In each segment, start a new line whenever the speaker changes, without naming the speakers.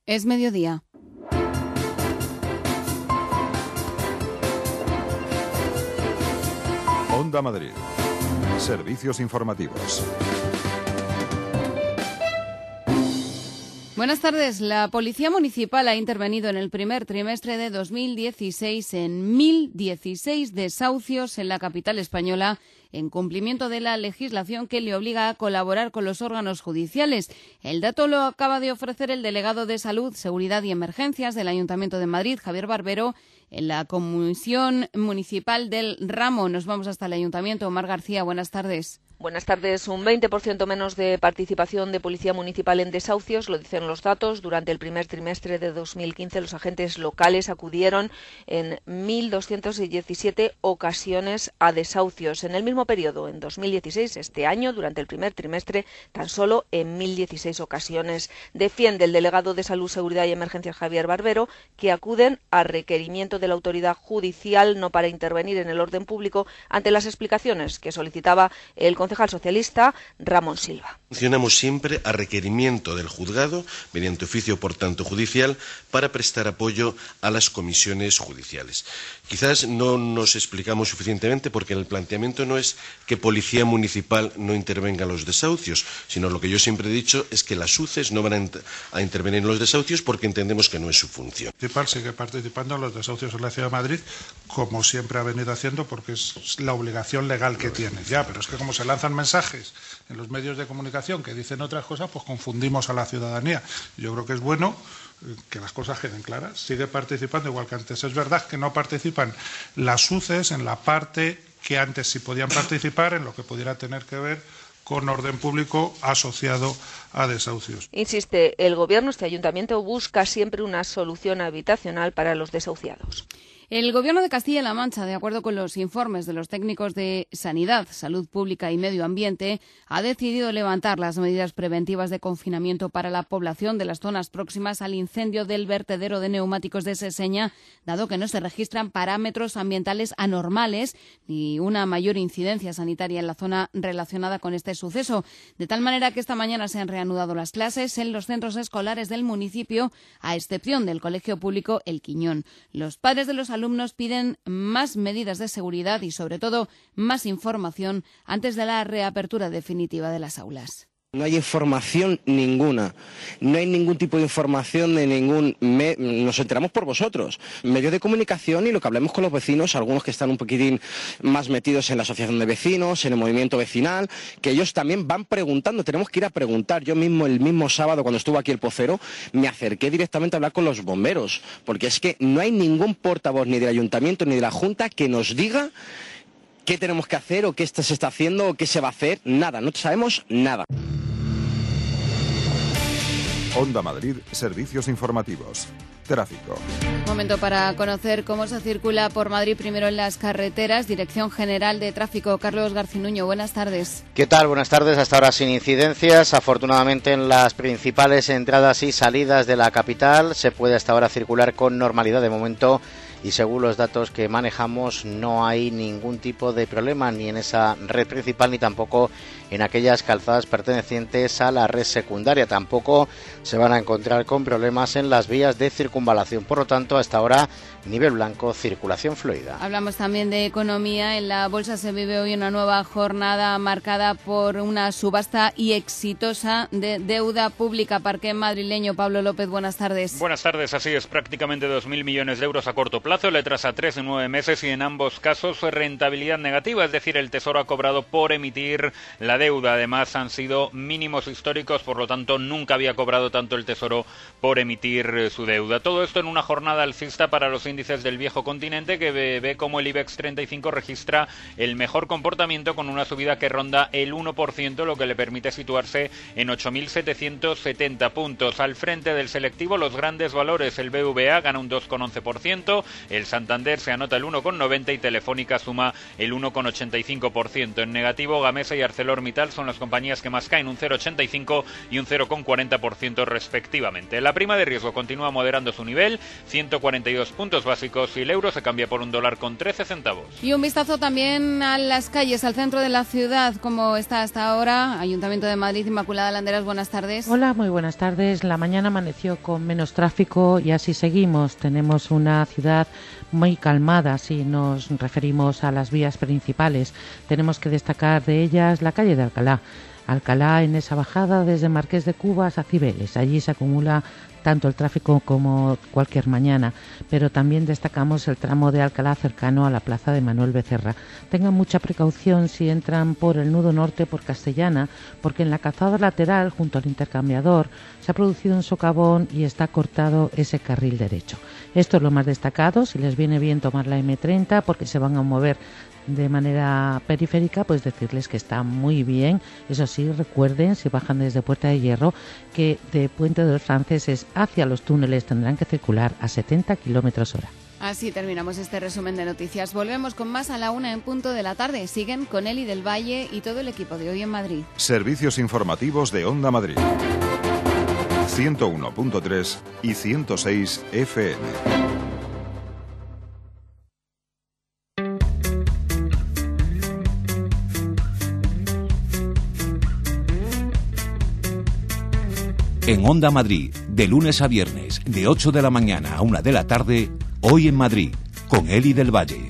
Es mediodía.
Onda Madrid. Servicios informativos.
Buenas tardes. La Policía Municipal ha intervenido en el primer trimestre de 2016 en 1.016 desahucios en la capital española, en cumplimiento de la legislación que le obliga a colaborar con los órganos judiciales. El dato lo acaba de ofrecer el delegado de Salud, Seguridad y Emergencias del Ayuntamiento de Madrid, Javier Barbero, en la Comisión Municipal del Ramo. Nos vamos hasta el Ayuntamiento. Omar García, buenas tardes.
Buenas tardes. Un 20% menos de participación de Policía Municipal en desahucios, lo dicen los datos. Durante el primer trimestre de 2015, los agentes locales acudieron en 1.217 ocasiones a desahucios. En el mismo periodo, en 2016, este año, durante el primer trimestre, tan solo en 1.016 ocasiones. Defiende el delegado de Salud, Seguridad y Emergencias, Javier Barbero, que acuden a requerimiento de la autoridad judicial, no para intervenir en el orden público, ante las explicaciones que solicitaba el concejal socialista Ramón Silva.
Funcionamos siempre a requerimiento del juzgado, mediante oficio por tanto judicial, para prestar apoyo a las comisiones judiciales. Quizás no nos explicamos suficientemente porque el planteamiento no es que Policía Municipal no intervenga en los desahucios, sino lo que yo siempre he dicho es que las UCEs no van a intervenir en los desahucios porque entendemos que no es su función.
Municipal sigue participando en los desahucios en la Ciudad de Madrid, como siempre ha venido haciendo, porque es la obligación legal que tiene. Ya, pero es que como se lanzan mensajes en los medios de comunicación que dicen otras cosas, pues confundimos a la ciudadanía. Yo creo que es bueno que las cosas queden claras. Sigue participando igual que antes. Es verdad que no participan las UCEs en la parte que antes sí podían participar, en lo que pudiera tener que ver con orden público asociado a desahucios.
Insiste, el Gobierno, este ayuntamiento, busca siempre una solución habitacional para los desahuciados.
El Gobierno de Castilla-La Mancha, de acuerdo con los informes de los técnicos de Sanidad, Salud Pública y Medio Ambiente, ha decidido levantar las medidas preventivas de confinamiento para la población de las zonas próximas al incendio del vertedero de neumáticos de Seseña, dado que no se registran parámetros ambientales anormales ni una mayor incidencia sanitaria en la zona relacionada con este suceso. De tal manera que esta mañana se han reanudado las clases en los centros escolares del municipio, a excepción del colegio público El Quiñón. Los padres de los alumnos piden más medidas de seguridad y, sobre todo, más información antes de la reapertura definitiva de las aulas.
No hay información ninguna, no hay ningún tipo de información de ningún... Nos enteramos por vosotros, medios de comunicación, y lo que hablemos con los vecinos, algunos que están un poquitín más metidos en la asociación de vecinos, en el movimiento vecinal, que ellos también van preguntando, tenemos que ir a preguntar. Yo mismo, el mismo sábado, cuando estuvo aquí el Pocero, me acerqué directamente a hablar con los bomberos, porque es que no hay ningún portavoz ni del ayuntamiento ni de la Junta que nos diga qué tenemos que hacer o qué se está haciendo o qué se va a hacer. Nada, no sabemos nada.
Onda Madrid, servicios informativos. Tráfico.
Momento para conocer cómo se circula por Madrid, primero en las carreteras. Dirección General de Tráfico, Carlos Garcinuño, buenas tardes.
¿Qué tal? Buenas tardes. Hasta ahora sin incidencias. Afortunadamente en las principales entradas y salidas de la capital se puede hasta ahora circular con normalidad de momento. Y según los datos que manejamos, no hay ningún tipo de problema ni en esa red principal ni tampoco en aquellas calzadas pertenecientes a la red secundaria. Tampoco se van a encontrar con problemas en las vías de circunvalación. Por lo tanto, hasta ahora, nivel blanco, circulación fluida.
Hablamos también de economía. En la bolsa se vive hoy una nueva jornada marcada por una subasta y exitosa de deuda pública. Parque madrileño. Pablo López, buenas tardes.
Buenas tardes. Así es, prácticamente 2.000 millones de euros a corto plazo, letras a 3 y 9 meses, y en ambos casos rentabilidad negativa, es decir, el Tesoro ha cobrado por emitir la deuda. Además, han sido mínimos históricos, por lo tanto, nunca había cobrado tanto el Tesoro por emitir su deuda. Todo esto en una jornada alcista para los índices del viejo continente, que ve como el IBEX 35 registra el mejor comportamiento, con una subida que ronda el 1%, lo que le permite situarse en 8.770 puntos. Al frente del selectivo, los grandes valores, el BVA gana un 2,11%, El Santander se anota el 1,90 y Telefónica suma el 1,85%. En negativo, Gamesa y ArcelorMittal son las compañías que más caen, un 0,85 y un 0,40% respectivamente. La prima de riesgo continúa moderando su nivel, 142 puntos básicos, y el euro se cambia por $1,13.
Y un vistazo también a las calles, al centro de la ciudad, como está hasta ahora. Ayuntamiento de Madrid, Inmaculada Landeras, buenas tardes.
Hola, muy buenas tardes. La mañana amaneció con menos tráfico y así seguimos. Tenemos una ciudad muy calmada si nos referimos a las vías principales. Tenemos que destacar de ellas la calle de Alcalá, en esa bajada desde Marqués de Cubas a Cibeles. Allí se acumula tanto el tráfico como cualquier mañana, pero también destacamos el tramo de Alcalá cercano a la plaza de Manuel Becerra. Tengan mucha precaución si entran por el nudo norte por Castellana, porque en la calzada lateral, junto al intercambiador, se ha producido un socavón y está cortado ese carril derecho. Esto es lo más destacado. Si les viene bien tomar la M30 porque se van a mover de manera periférica, pues decirles que está muy bien. Eso sí, recuerden, si bajan desde Puerta de Hierro, que de Puente de los Franceses hacia los túneles tendrán que circular a 70 km/h.
Así terminamos este resumen de noticias. Volvemos con más a la 1 en punto de la tarde. Siguen con Eli del Valle y todo el equipo de Hoy en Madrid.
Servicios informativos de Onda Madrid. 101.3 y 106 FM.
En Onda Madrid, de lunes a viernes, de 8 de la mañana a 1 de la tarde, Hoy en Madrid, con Eli del Valle.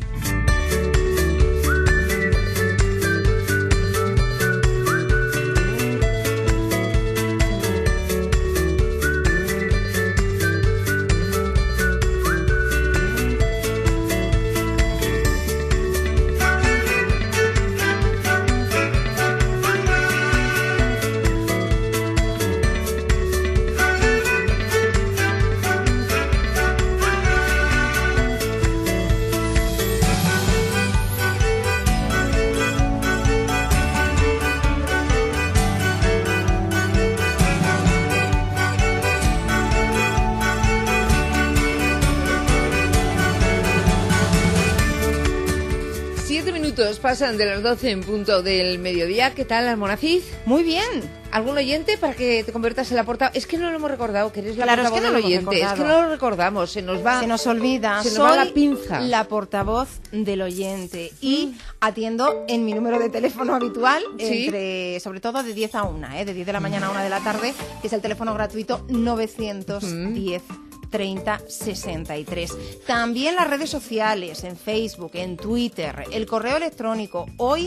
Pasan de las 12 en punto del mediodía. ¿Qué tal, Almonacid?
Muy bien.
¿Algún oyente para que te conviertas en la portavoz? Es que no lo hemos recordado, que eres la
portavoz
del oyente. Es que no lo recordamos, se nos va.
Se nos olvida.
Se nos va la pinza.
La portavoz del oyente. Y atiendo en mi número de teléfono habitual, sobre todo de 10 a 1, de 10 de la mañana a 1 de la tarde, que es el teléfono gratuito 910 3063. También las redes sociales, en Facebook, en Twitter, el correo electrónico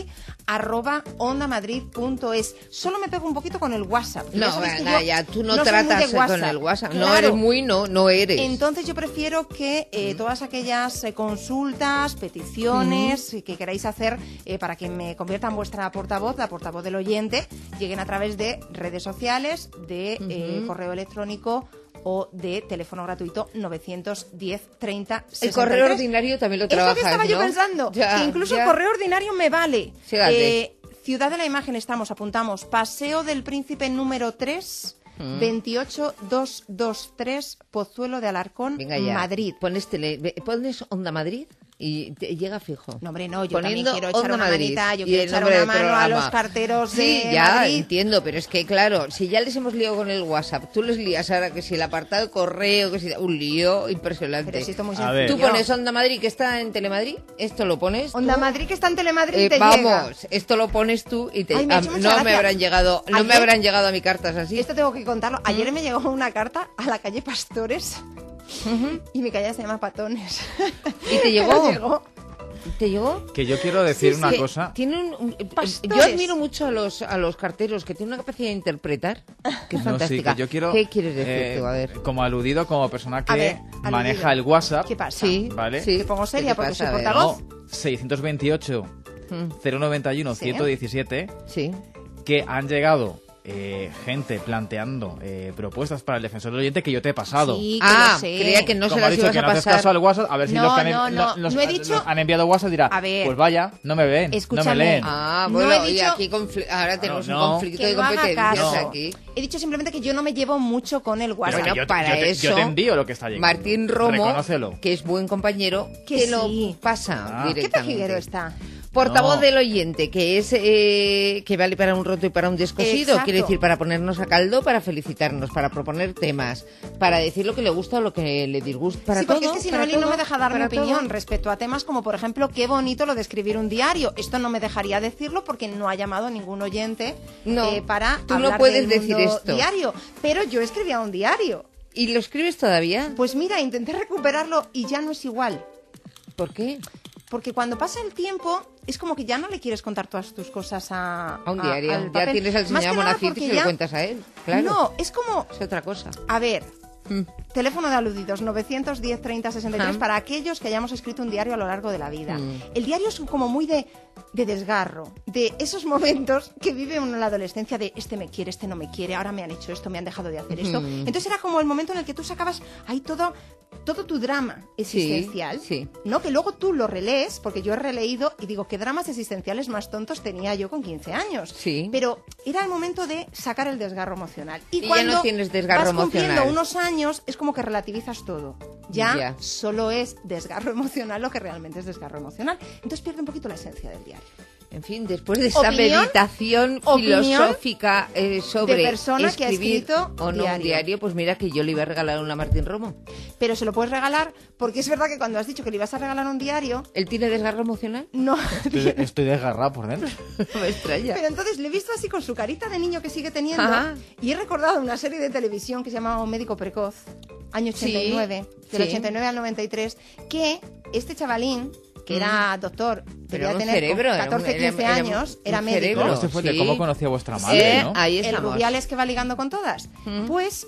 hoy@ondamadrid.es. Solo me pego un poquito con el WhatsApp.
No, venga, ya, tú no tratas con el WhatsApp. Claro. No eres muy, no eres.
Entonces yo prefiero que todas aquellas consultas, peticiones que queráis hacer para que me convierta en vuestra portavoz, la portavoz del oyente, lleguen a través de redes sociales, de correo electrónico o de teléfono gratuito 910 30 63.
El correo ordinario también lo trabajas,
¿no? Eso que estaba yo pensando,
ya,
que incluso el correo ordinario me vale.
Fíjate.
Ciudad de la Imagen apuntamos, Paseo del Príncipe número 3, 28223, Pozuelo de Alarcón, Madrid.
Pones Onda Madrid y te llega fijo.
No, hombre, no, yo también quiero echar una manita, yo quiero echar una mano a los carteros de
Sí, ya,
Madrid.
Entiendo, pero es que, claro, si ya les hemos liado con el WhatsApp, tú les lías ahora que si el apartado de correo, que si un lío impresionante.
Pero si esto es muy sencillo.
Tú pones Onda Madrid, que está en Telemadrid, esto lo pones
Onda
tú.
Madrid, que está en Telemadrid, te
vamos,
llega.
Esto lo pones tú y te...
Ay,
no me habrán llegado a mi cartas así.
Esto tengo que contarlo. Ayer me llegó una carta a la calle Pastores y mi calle se llama Patones.
¿Y te llegó?
¿Te llegó?
Que yo quiero decir una cosa.
Yo admiro mucho a los carteros, que tienen una capacidad de interpretar que es fantástica.
Sí, que yo quiero,
¿qué quieres decir tú? A ver.
Como aludido, como persona que maneja el WhatsApp.
¿Qué pasa?
¿Vale?
Sí. ¿Te pongo seria porque soy portavoz?
No, 628 091 117.
Sí.
Que han llegado gente planteando propuestas para el defensor del oyente que yo te he pasado.
Sí, que creía que no se las ibas a pasar.
Que no haces caso al WhatsApp, a ver si los que
no he dicho...
han enviado WhatsApp dirá, pues vaya, no me ven,
escúchame,
no me leen.
Bueno,
no he dicho...
y aquí ahora tenemos un conflicto de competencias aquí.
He dicho simplemente que yo no me llevo mucho con el WhatsApp.
Bueno, para eso
yo te envío lo que está llegando.
Martín Romo,
reconócelo,
que es buen compañero, que lo pasa directamente.
¿Qué pejiguero está?
Portavoz del oyente, que es que vale para un roto y para un descosido.
Exacto.
Quiere decir, para ponernos a caldo, para felicitarnos, para proponer temas, para decir lo que le gusta o lo que le disgusta, para
sí,
todo.
Porque es que si no me deja dar mi opinión respecto a temas como, por ejemplo, qué bonito lo de escribir un diario. Esto no me dejaría decirlo porque no ha llamado ningún oyente para
tú
hablar
no puedes
del
decir
mundo
esto.
diario. Pero yo escribía un diario.
¿Y lo escribes todavía?
Pues mira, intenté recuperarlo y ya no es igual.
¿Por qué?
Porque cuando pasa el tiempo es como que ya no le quieres contar todas tus cosas a
un diario.
al
Ya
papel.
tienes al señor Monacit y se lo cuentas a él. Claro.
No, es como...
Es otra cosa.
A ver, teléfono de aludidos 910 30 63 para aquellos que hayamos escrito un diario a lo largo de la vida. El diario es como muy de desgarro, de esos momentos que vive uno en la adolescencia de este me quiere, este no me quiere, ahora me han hecho esto, me han dejado de hacer esto. Entonces era como el momento en el que tú sacabas ahí todo tu drama existencial, ¿no? Que luego tú lo relees, porque yo he releído y digo, ¿qué dramas existenciales más tontos tenía yo con 15 años?
Sí.
Pero era el momento de sacar el desgarro emocional.
Y cuando ya no tienes desgarro
vas cumpliendo
emocional.
unos años, es como que relativizas todo. Ya solo es desgarro emocional lo que realmente es desgarro emocional. Entonces pierde un poquito la esencia del diario.
En fin, después de esta meditación filosófica sobre
de persona
escribir
que ha escrito
o no un diario, pues mira que yo le iba a regalar una a Martín Romo.
Pero se lo puedes regalar, porque es verdad que cuando has dicho que le ibas a regalar un diario...
¿Él tiene desgarro emocional?
No.
Estoy desgarrado por dentro.
Me extraña.
Pero entonces le he visto así con su carita de niño que sigue teniendo y he recordado una serie de televisión que se llamaba Un médico precoz, año 89, del 89 al 93, que este chavalín, que era doctor, debía tener 14, 15 años, era médico.
Este fue de cómo conocí a vuestra madre, ¿no?
Ahí
el Rubiales que va ligando con todas. Pues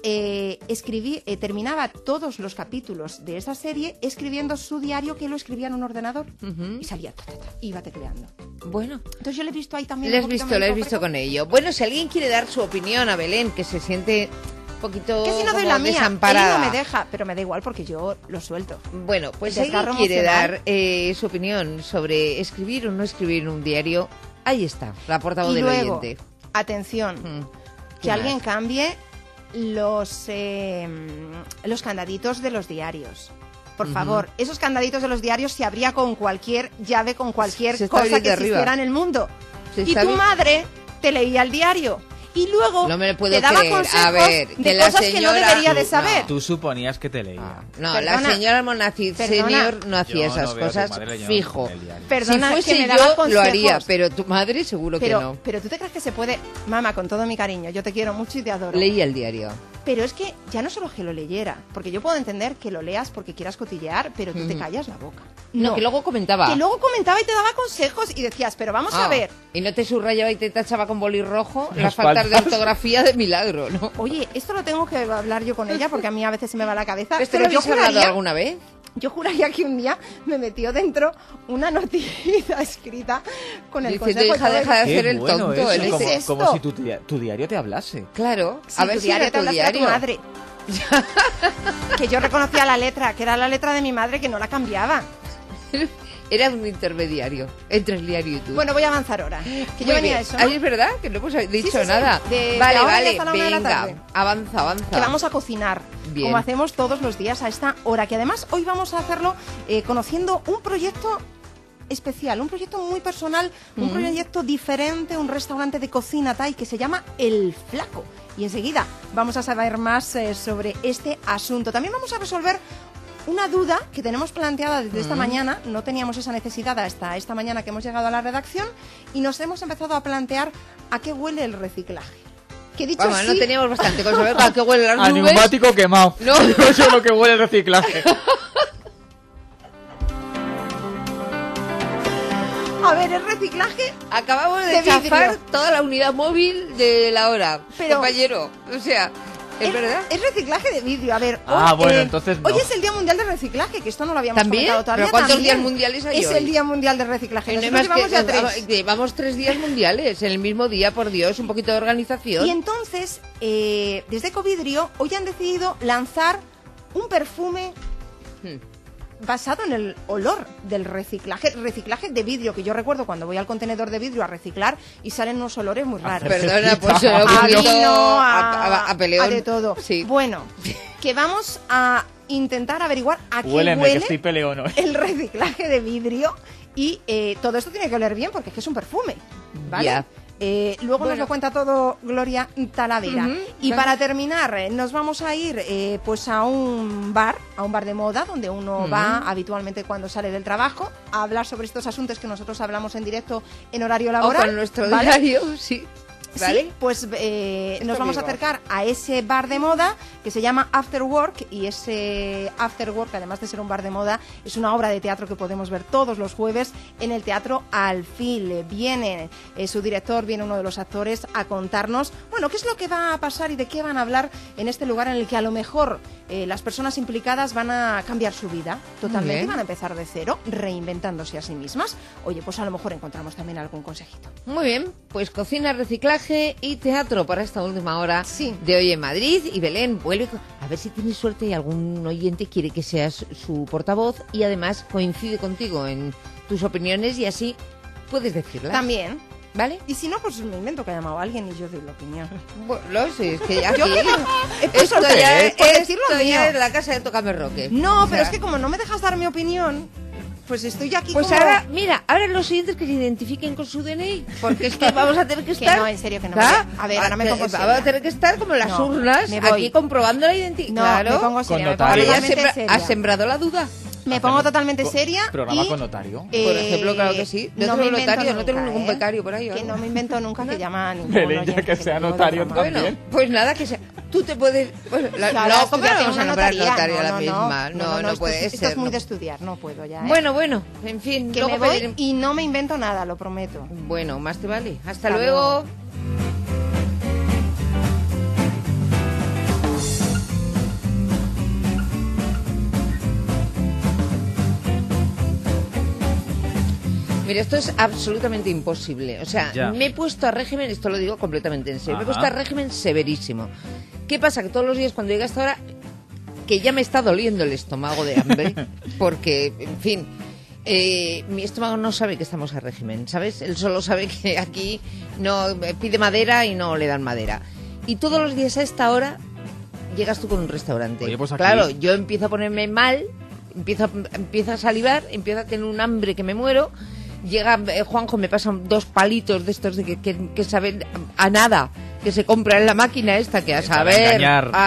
terminaba todos los capítulos de esa serie escribiendo su diario, que lo escribía en un ordenador y salía, iba tecleando.
Bueno.
Entonces yo le he visto ahí también.
Le has visto con ello. Bueno, si alguien quiere dar su opinión a Belén, que se siente... poquito
que si no doy la mía,
desamparada.
Él no me deja, pero me da igual porque yo lo suelto.
Bueno, pues si alguien quiere dar su opinión sobre escribir o no escribir un diario, ahí está, la portavoz del oyente.
Atención, que alguien cambie los candaditos de los diarios. Por favor, esos candaditos de los diarios se abría con cualquier llave, con cualquier cosa que existiera en el mundo. Y tu madre te leía el diario. Y luego te daba consejos de cosas que no debería de saber.
Tú suponías que te leía.
No, perdona, la señora Monacid Senior no hacía esas cosas fijo.
Perdona,
si fuese
que me
yo,
consejos,
lo haría, pero tu madre seguro que no.
Pero tú te crees que se puede... Mamá, con todo mi cariño, yo te quiero mucho y te adoro.
Leía el diario.
Pero es que ya no solo que lo leyera, porque yo puedo entender que lo leas porque quieras cotillear, pero tú te callas la boca.
No, que luego comentaba.
Que luego comentaba y te daba consejos y decías, pero vamos a ver.
Y no te subrayaba y te tachaba con boli rojo las faltas de ortografía de milagro, ¿no?
Oye, esto lo tengo que hablar yo con ella porque a mí a veces se me va la cabeza.
¿Esto lo habéis hablado alguna vez?
Yo juraría que un día me metió dentro una noticia escrita con el consejo.
Deja de hacer el tonto.
Como si tu diario te hablase.
Claro.
Si a ver si era tu diario. Tu madre. Que yo reconocía la letra, que era la letra de mi madre, que no la cambiaba.
Era un intermediario entre el diario y tú.
Bueno, voy a avanzar ahora. Que yo venía a eso, ¿no?
Ahí es verdad que no hemos dicho nada. Vale, venga, avanza.
Que vamos a cocinar.
Bien.
Como hacemos todos los días a esta hora. Que además hoy vamos a hacerlo conociendo un proyecto especial, un proyecto muy personal, un proyecto diferente, un restaurante de cocina thai que se llama El Flaco. Y enseguida vamos a saber más sobre este asunto. También vamos a resolver una duda que tenemos planteada desde esta mañana. No teníamos esa necesidad hasta esta mañana que hemos llegado a la redacción y nos hemos empezado a plantear a qué huele el reciclaje. Que dicho
Vamos,
así,
no teníamos bastante con saber a qué huele las nubes.
A neumático quemado.
No,
eso es lo que huele el reciclaje.
A ver, el reciclaje...
Acabamos de chafar toda la unidad móvil de la hora, compañero. O sea... ¿Es verdad?
Es reciclaje de vidrio. A ver,
bueno, entonces no.
Hoy es el Día Mundial del Reciclaje, que esto no lo habíamos comentado todavía.
¿Pero cuántos días mundiales hay
Es
hoy?
el Día Mundial del Reciclaje.
Nosotros
llevamos ya 3.
Llevamos 3 días mundiales, en el mismo día, por Dios, un poquito de organización.
Y entonces, desde Ecovidrio, hoy han decidido lanzar un perfume basado en el olor del reciclaje de vidrio, que yo recuerdo cuando voy al contenedor de vidrio a reciclar y salen unos olores muy raros.
Perdona, pues
a vino,
a peleón.
a de todo.
Sí.
Bueno, que vamos a intentar averiguar a qué
Huéleme,
huele
que estoy peleón hoy.
el reciclaje de vidrio y todo esto tiene que oler bien porque es que es un perfume, ¿vale?
Ya.
Luego nos lo cuenta todo Gloria Talavera. Y para terminar, nos vamos a ir pues a un bar de moda, donde uno va habitualmente cuando sale del trabajo, a hablar sobre estos asuntos que nosotros hablamos en directo en horario laboral.
O con nuestro
¿vale?
diario, sí. ¿Vale?
Sí, pues nos vamos a acercar a ese bar de moda que se llama After Work, y ese After Work, además de ser un bar de moda, es una obra de teatro que podemos ver todos los jueves en el Teatro Alfil. Viene su director, viene uno de los actores a contarnos, bueno, qué es lo que va a pasar y de qué van a hablar en este lugar en el que a lo mejor las personas implicadas van a cambiar su vida totalmente y van a empezar de cero, reinventándose a sí mismas. Oye, pues a lo mejor encontramos también algún consejito.
Muy bien, pues cocina, reciclaje y teatro para esta última hora de hoy en Madrid. Y Belén, vuelve a ver si tienes suerte y algún oyente quiere que seas su portavoz y además coincide contigo en tus opiniones y así puedes decirlas.
También.
¿Vale?
Y si no, pues me invento que ha llamado a alguien y yo doy la opinión.
Bueno, sí, es que aquí...
esto ya
es la casa de Tócame Roque.
No, pero es que como no me dejas dar mi opinión, pues estoy aquí
pues
como...
ahora, mira, ahora los oyentes que se identifiquen con su DNI, porque es que vamos a tener que estar...
Que no, en serio, que no. A ver, ahora me pongo seria.
Vamos a tener que estar como las urnas, aquí comprobando la identidad.
No,
claro,
me pongo seria.
¿Has sembrado la duda?
Me pongo totalmente seria.
¿Programa
y,
con notario?
Por ejemplo, claro que sí.
No tengo
notario, no tengo ningún becario por ahí.
Que no me invento nunca que llama a ningún
Belén, ya que sea notario también.
Bueno, pues nada, que sea... Tú te puedes... Bueno, no, ¿cómo vamos a nombrar notario a la misma? No puede ser.
Esto es muy de estudiar, no puedo ya.
Bueno, en fin.
Que me voy y no me invento nada, lo prometo.
Bueno, más te vale. Hasta luego. Mira, esto es absolutamente imposible. O sea, me he puesto a régimen, esto lo digo completamente en serio, me he puesto a régimen severísimo. ¿Qué pasa? Que todos los días cuando llega esta hora, que ya me está doliendo el estómago de hambre, porque, en fin, mi estómago no sabe que estamos a régimen, ¿sabes? Él solo sabe que aquí no pide madera y no le dan madera. Y todos los días a esta hora llegas tú con un restaurante.
Oye, pues aquí...
Claro, yo empiezo a ponerme mal, empiezo a salivar, empiezo a tener un hambre que me muero. Llega Juanjo, me pasan 2 palitos de estos de que saben a nada, que se compra en la máquina esta, que a saber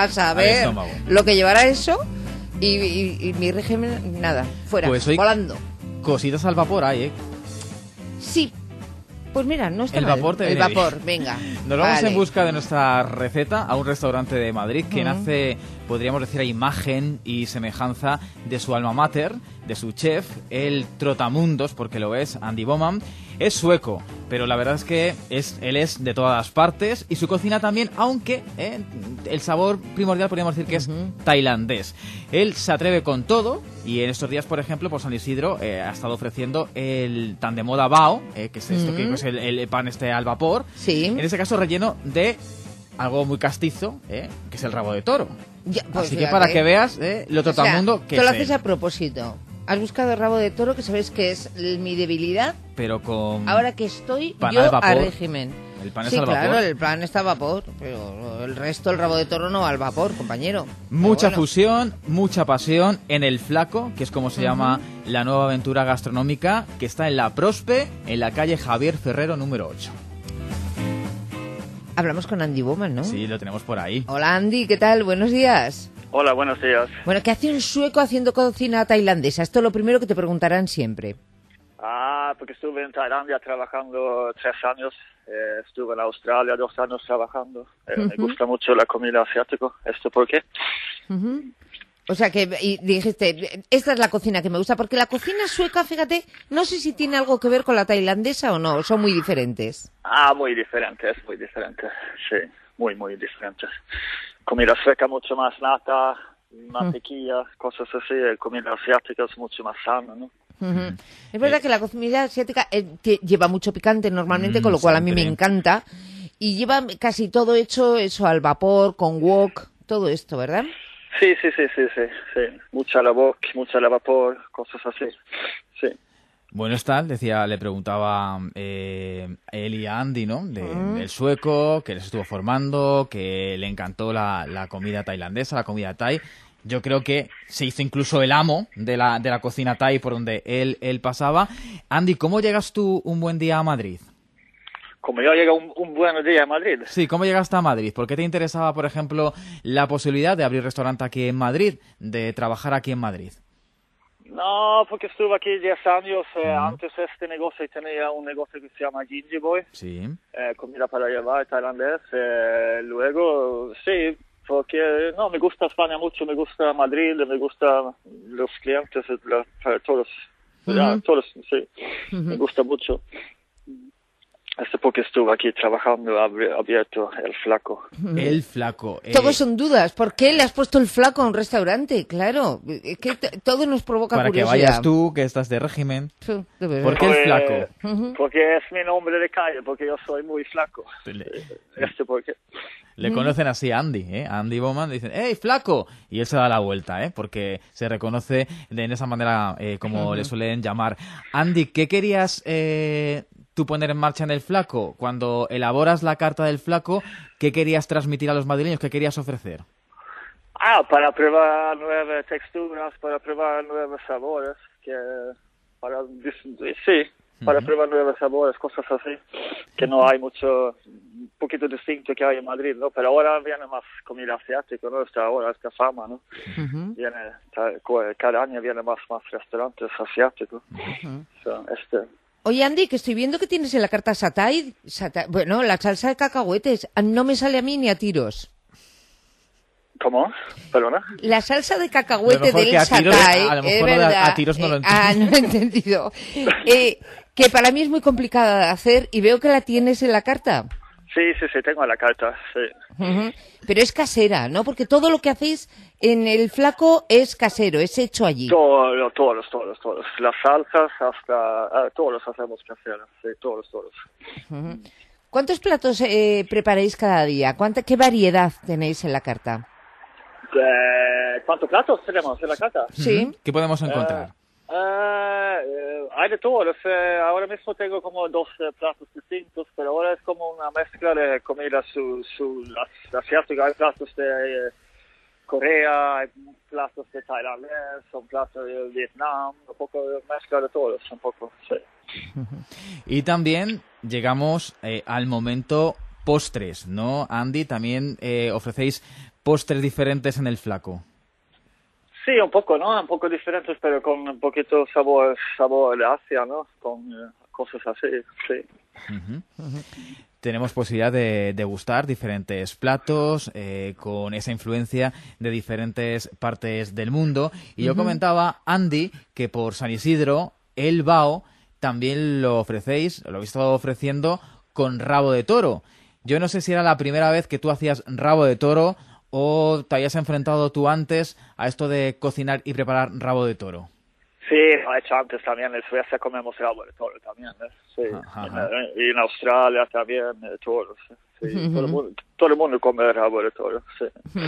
lo que llevará eso, y mi régimen, nada, fuera,
pues hoy
volando.
Cositas al vapor hay, ¿eh?
Sí. Pues mira, no está
el
mal.
Vapor te
el vapor, venga.
Nos vamos en busca de nuestra receta a un restaurante de Madrid que nace, podríamos decir, a imagen y semejanza de su alma mater, de su chef, el trotamundos, porque lo es, Andy Bowman. Es sueco, pero la verdad es que él es de todas partes y su cocina también, aunque el sabor primordial podríamos decir que es tailandés. Él se atreve con todo y en estos días, por ejemplo, por San Isidro ha estado ofreciendo el tan de moda bao, que es esto que es el pan al vapor.
Sí.
En este caso relleno de algo muy castizo, que es el rabo de toro.
Ya, pues
así que para que veas lo trotamundo que
tú
es.
Lo haces a propósito. Has buscado rabo de toro, que sabes que es mi debilidad.
Pero con...
Ahora que estoy
pan
yo
al vapor.
A régimen.
El pan es al vapor.
Sí, claro, el pan está a vapor, pero el resto, el rabo de toro no al vapor, compañero.
Mucha fusión, mucha pasión en El Flaco, que es como se llama la nueva aventura gastronómica, que está en La Prospe, en la calle Javier Ferrero, número 8.
Hablamos con Andy Bowman, ¿no?
Sí, lo tenemos por ahí.
Hola, Andy, ¿qué tal? Buenos días.
Hola, buenos días.
Bueno, ¿qué hace un sueco haciendo cocina tailandesa? Esto es lo primero que te preguntarán siempre.
Porque estuve en Tailandia trabajando 3 años. Estuve en Australia 2 años trabajando. Me gusta mucho la comida asiática. ¿Esto por qué?
O sea que y dijiste, esta es la cocina que me gusta. Porque la cocina sueca, fíjate, no sé si tiene algo que ver con la tailandesa o no. Son muy diferentes.
Muy diferente, es muy diferente. Sí, muy, muy diferentes. Comida seca, mucho más nata, mantequilla, cosas así. Comida asiática es mucho más sana, ¿no?
Es verdad que la comida asiática lleva mucho picante normalmente, con lo cual a mí me encanta. Y lleva casi todo hecho eso al vapor, con wok, todo esto, ¿verdad?
Sí. Mucha la wok, mucha la vapor, cosas así. Sí.
Bueno, le preguntaba él y a Andy, ¿no? Del sueco, que les estuvo formando, que le encantó la comida tailandesa, la comida thai. Yo creo que se hizo incluso el amo de la cocina thai por donde él pasaba. Andy, ¿cómo llegas tú un buen día a Madrid?
Como yo llego un buen día a Madrid.
Sí, ¿cómo llegaste a Madrid? ¿Por qué te interesaba, por ejemplo, la posibilidad de abrir restaurante aquí en Madrid, de trabajar aquí en Madrid?
No, porque estuve aquí 10 años. Antes este negocio tenía un negocio que se llama Gingy Boy.
Sí.
Comida para llevar, tailandés. Luego, sí, porque no, me gusta España mucho, me gusta Madrid, me gustan los clientes, todos. Todos, sí. Me gusta mucho. Porque estuve aquí trabajando, abierto el Flaco.
El Flaco.
Todos son dudas. ¿Por qué le has puesto el Flaco a un restaurante? Claro, es que todo nos provoca curiosidad.
Para que vayas tú, que estás de régimen. ¿Por qué el Flaco?
Porque es mi nombre de calle, porque yo soy muy flaco. Porque
le conocen así a Andy, ¿eh? A Andy Bowman, dicen, ¡hey, Flaco! Y él se da la vuelta, ¿eh? Porque se reconoce en esa manera como le suelen llamar. Andy, ¿qué querías tú poner en marcha en el Flaco? Cuando elaboras la carta del Flaco, ¿qué querías transmitir a los madrileños? ¿Qué querías ofrecer?
Para probar nuevas texturas, para probar nuevos sabores, para probar nuevos sabores, cosas así, que no hay mucho, un poquito distinto que hay en Madrid, ¿no? Pero ahora viene más comida asiática, ¿no? Esta fama, ¿no? Cada año viene más restaurantes asiáticos.
Oye, Andy, que estoy viendo que tienes en la carta satay, bueno, la salsa de cacahuetes. No me sale a mí ni a tiros.
¿Cómo? ¿Perdona?
La salsa de cacahuete del satay,
a lo mejor a tiros no lo entiendo.
No he entendido. Que para mí es muy complicada de hacer y veo que la tienes en la carta.
Sí, tengo la carta, sí.
Pero es casera, ¿no? Porque todo lo que hacéis en el Flaco es casero, es hecho allí.
Todos. Las salsas hasta... todos hacemos caseros, sí, todos.
¿Cuántos platos preparáis cada día? ¿Qué variedad tenéis en la carta?
¿Cuántos platos tenemos en la carta?
Sí.
¿Qué podemos encontrar?
Hay de todos. Ahora mismo tengo como 12 platos distintos, pero ahora es como una mezcla de comida asiática. Hay platos de Corea, hay platos de Tailandia, son platos de Vietnam, un poco de mezcla de todos, un poco, sí.
Y también llegamos al momento postres, ¿no, Andy? También ofrecéis postres diferentes en el Flaco.
Sí, un poco, ¿no? Un poco diferentes, pero con un poquito sabor de Asia, ¿no? Con cosas así, sí.
Tenemos posibilidad de degustar diferentes platos con esa influencia de diferentes partes del mundo. Y yo comentaba, Andy, que por San Isidro, el bao, también lo ofrecéis, lo habéis estado ofreciendo con rabo de toro. Yo no sé si era la primera vez que tú hacías rabo de toro o te habías enfrentado tú antes a esto de cocinar y preparar rabo de toro.
Sí, lo he hecho antes también. En Suecia comemos rabo de toro también, ¿eh? Sí. Y en Australia también, toros. Sí. Todo el mundo come rabo de toro, sí.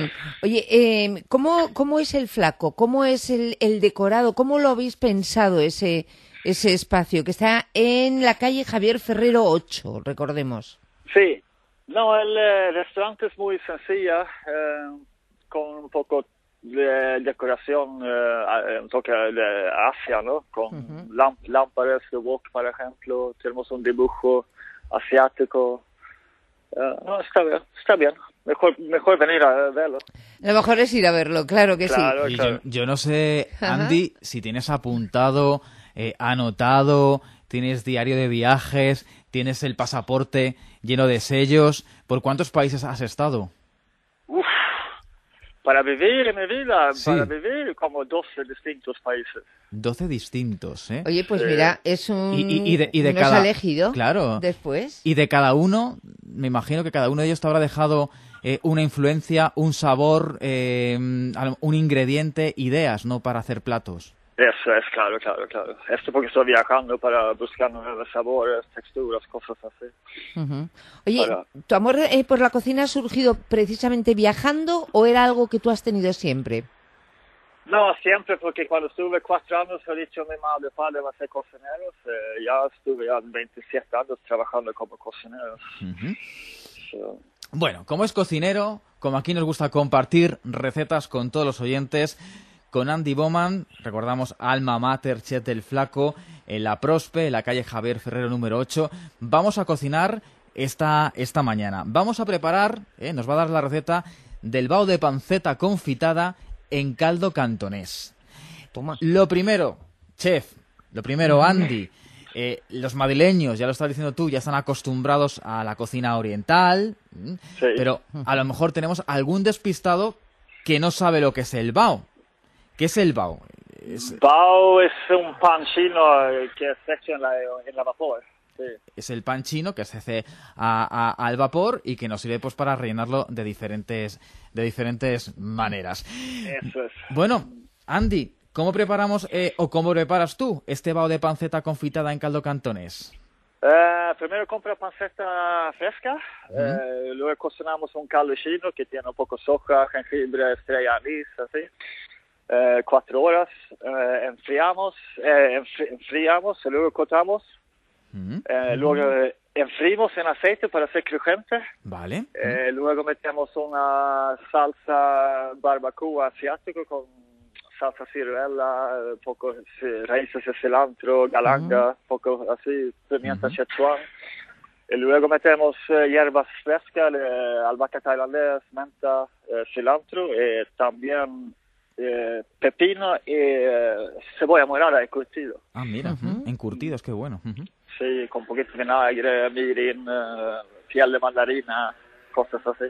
Oye, ¿cómo es el Flaco? ¿Cómo es el decorado? ¿Cómo lo habéis pensado ese espacio que está en la calle Javier Ferrero 8, recordemos?
Sí. No, el restaurante es muy sencilla, con un poco de decoración, un toque de Asia, ¿no? Con lámparas de wok, por ejemplo. Tenemos un dibujo asiático. No, está bien. Mejor venir a verlo.
Lo mejor es ir a verlo, claro que
claro,
sí.
Claro.
Yo no sé, Andy, si tienes apuntado, anotado, tienes diario de viajes, tienes el pasaporte lleno de sellos. ¿Por cuántos países has estado?
Para vivir en mi vida,
Sí.
para vivir como 12 distintos países.
12 distintos, ¿eh?
Oye, pues mira, es un...
Y de
nos
cada...
ha elegido
Claro.
después.
Y de cada uno, me imagino que cada uno de ellos te habrá dejado una influencia, un sabor, un ingrediente, ideas, ¿no? Para hacer platos.
Eso es, claro. Esto porque estoy viajando para buscar nuevos sabores, texturas, cosas así.
Ujú. Oye,
Para-
¿tu amor por la cocina ha surgido precisamente viajando o era algo que tú has tenido siempre?
No, siempre, porque cuando estuve 4 años he dicho a mi madre, padre, va a ser cocineros. Ya estuve ya 27 años trabajando como cocineros. So,
Bueno, como es cocinero, como aquí nos gusta compartir recetas con todos los oyentes, con Andy Bowman, recordamos Alma Mater Chef del Flaco, en la Prospe, en la calle Javier Ferrero número 8, vamos a cocinar esta mañana. Vamos a preparar, nos va a dar la receta del bao de panceta confitada en caldo cantonés.
Toma.
Lo primero, chef, Andy, los madrileños, ya lo estás diciendo tú, ya están acostumbrados a la cocina oriental,
Sí.
pero a lo mejor tenemos algún despistado que no sabe lo que es el bao. ¿Qué es el bao?
bao es un pan chino que se echa en la vapor. Sí.
Es el pan chino que se hace al vapor y que nos sirve pues para rellenarlo de diferentes maneras.
Eso es.
Bueno, Andy, ¿cómo preparamos o cómo preparas tú este bao de panceta confitada en caldo cantonés?
Primero compra panceta fresca, luego cocinamos un caldo chino que tiene un poco soja, jengibre, estrella, anís, así. 4 horas, enfriamos y luego cortamos. Luego enfriamos en aceite para ser crujiente.
Vale.
Luego metemos una salsa barbacoa asiática con salsa ciruela, poco raíces de cilantro, galanga, poco así, pimienta Sichuan. Y luego metemos hierbas frescas, albahaca tailandés, menta, cilantro, y también pepino y cebolla morada encurtido.
Ah, mira, encurtidos, qué bueno.
Sí, con un poquito de vinagre, mirin, piel de mandarina, cosas así.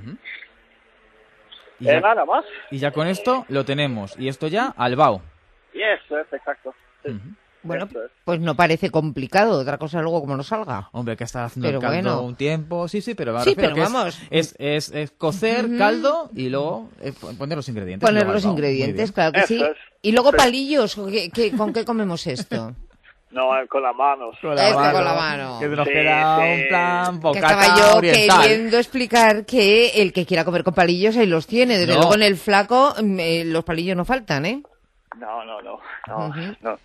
Y ya,
Nada más.
y ya con esto lo tenemos. Y esto ya al bao.
Y eso es, exacto. Sí.
Bueno,
Eso es.
pues no parece complicado, otra cosa luego como no salga.
Hombre, que está haciendo
Pero
el caldo
bueno.
un tiempo. Sí, pero, me
Sí,
refiero
pero
que
vamos.
Es cocer caldo y luego poner los ingredientes.
Poner
luego al
los
bao. Muy
ingredientes,
bien.
claro que
Eso
sí.
es.
Y luego
Sí.
palillos, ¿con qué comemos esto?
No, con las manos.
Con la mano.
Que nos
Sí,
queda
sí.
un plan
Que
bocata
estaba yo
oriental.
queriendo explicar que el que quiera comer con palillos ahí los tiene. Desde
No.
luego en el flaco los palillos no faltan, ¿eh?
No.
Ujú.
No.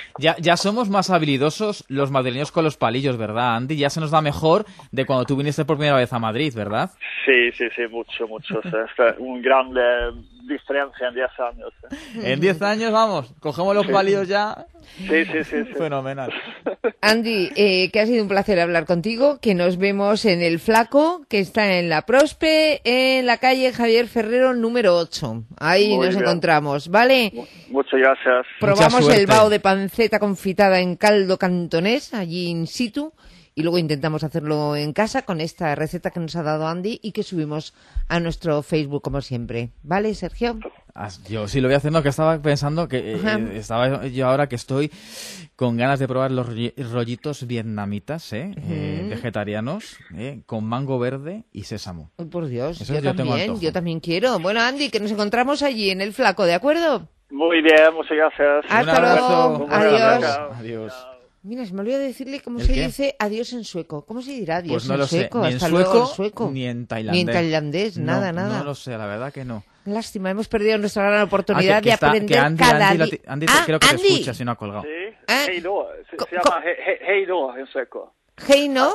Ya somos más habilidosos los madrileños con los palillos, ¿verdad, Andy? Ya se nos da mejor de cuando tú viniste por primera vez a Madrid, ¿verdad?
Sí, mucho. O sea, es una gran diferencia en 10 años.
En 10 años, vamos, cogemos los palillos ya.
Sí.
Fenomenal.
Andy, que ha sido un placer hablar contigo, que nos vemos en el Flaco, que está en la Prospe, en la calle Javier Ferrero número 8. Ahí
Muy
nos
bien.
encontramos, ¿vale?
Muchas gracias.
Probamos
suerte.
el bao de panceta confitada en caldo cantonés, allí in situ, y luego intentamos hacerlo en casa con esta receta que nos ha dado Andy y que subimos a nuestro Facebook como siempre. ¿Vale, Sergio?
Yo sí lo voy a hacer, no, que estaba pensando que
Ajá.
estaba yo ahora que estoy con ganas de probar los rollitos vietnamitas, vegetarianos, con mango verde y sésamo.
Ay, por Dios,
Eso
yo
yo tengo
también,
antojo.
yo también quiero. Bueno, Andy, que nos encontramos allí en el Flaco, ¿de acuerdo?
Muy bien, muchas gracias.
Hasta
Un abrazo.
luego.
Un abrazo.
Adiós.
Adiós.
Mira, se me olvidó decirle cómo
¿El
se
qué?
dice adiós en sueco. ¿Cómo se dirá adiós
Pues no
en
lo sé,
sueco?
ni en
Hasta luego en
sueco, ni en tailandés.
Ni en tailandés,
No,
nada.
No lo sé, la verdad que no.
Lástima, hemos perdido nuestra gran oportunidad
que
de
está-
aprender
que Andy,
cada
Andy,
día.
Andy, creo que te escucha si no ha colgado.
Sí,
¿Eh?
heido. Se llama heido en sueco.
Hey, ¿no?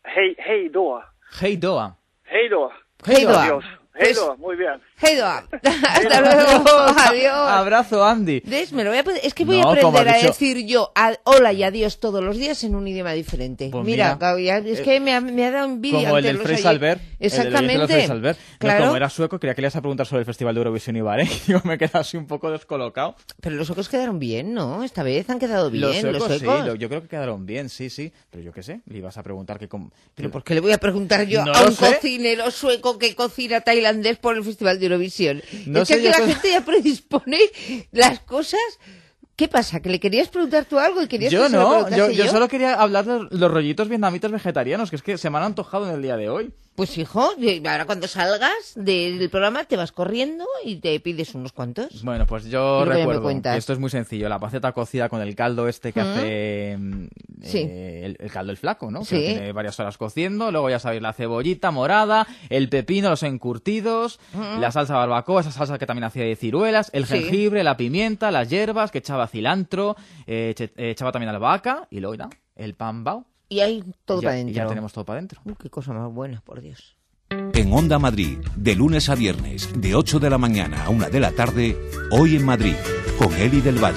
Heido.
Hey Doa.
Heido.
Heidoa.
Adiós. Heido, muy bien.
Heidoa. Hasta luego. Adiós.
Abrazo, Andy.
¿Ves? Me lo voy a poner- Es que voy
No,
a
como
aprender
has
a
dicho-
decir yo hola y adiós todos los días en un idioma diferente.
Pues
mira,
mira,
es que me ha dado envidia.
Como el
ante
del
los
Freis
oye-
Albert.
Exactamente.
Claro.
Claro.
Como era sueco, creía que le ibas a preguntar sobre el Festival de Eurovisión y Bar, Digo, me he quedado así un poco descolocado.
Pero los suecos quedaron bien, ¿no? Esta vez han quedado bien
Los
los
suecos,
suecos.
sí, yo creo que quedaron bien, sí. Pero yo qué sé, le ibas a preguntar que...
¿Pero por qué le voy a preguntar yo
No
a
lo
un
sé.
cocinero sueco que cocina tailandés? tailandés por el Festival de Eurovisión.
No
es
sé,
que aquí la gente ya predispone las cosas. ¿Qué pasa? ¿Que le querías preguntar tú algo y querías
Yo
que se lo
no,
preguntase
yo solo quería hablar de los rollitos vietnamitas vegetarianos, que es que se me han antojado en el día de hoy.
Pues hijo, ahora cuando salgas del programa te vas corriendo y te pides unos cuantos.
Bueno, pues yo
Y luego ya me
recuerdo
cuentas.
que esto es muy sencillo. La paceta cocida con el caldo este que hace
Sí.
el caldo el flaco, ¿no?
Sí.
Que tiene varias horas cociendo. Luego ya sabéis, la cebollita morada, el pepino, los encurtidos, la salsa barbacoa, esa salsa que también hacía de ciruelas, el
Sí.
jengibre, la pimienta, las hierbas, que echaba cilantro, echaba también albahaca y luego ya el pan bao.
Y hay todo
Ya-
para adentro.
ya tenemos todo para adentro.
Qué cosa más buena, por Dios.
En Onda Madrid, de lunes a viernes, de 8 de la mañana a 1 de la tarde, Hoy en Madrid, con Eli del Valle.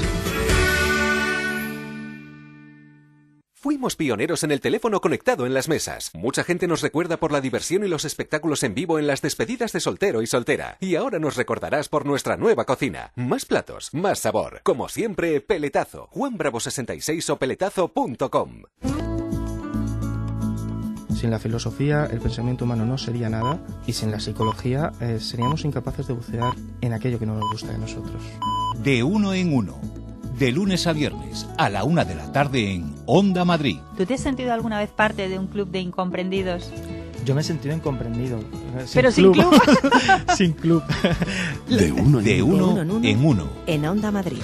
Fuimos pioneros en el teléfono conectado en las mesas. Mucha gente nos recuerda por la diversión y los espectáculos en vivo en las despedidas de soltero y soltera. Y ahora nos recordarás por nuestra nueva cocina. Más platos, más sabor. Como siempre, Peletazo. Juan Bravo 66 o peletazo.com.
Sin la filosofía, el pensamiento humano no sería nada, y sin la psicología, seríamos incapaces de bucear en aquello que no nos gusta de nosotros.
De uno en uno, de lunes a viernes, a la 1 de la tarde en Onda Madrid.
¿Tú te has sentido alguna vez parte de un club de incomprendidos?
Yo me he sentido incomprendido.
Pero sin club.
Sin club.
De uno en uno.
En Onda Madrid.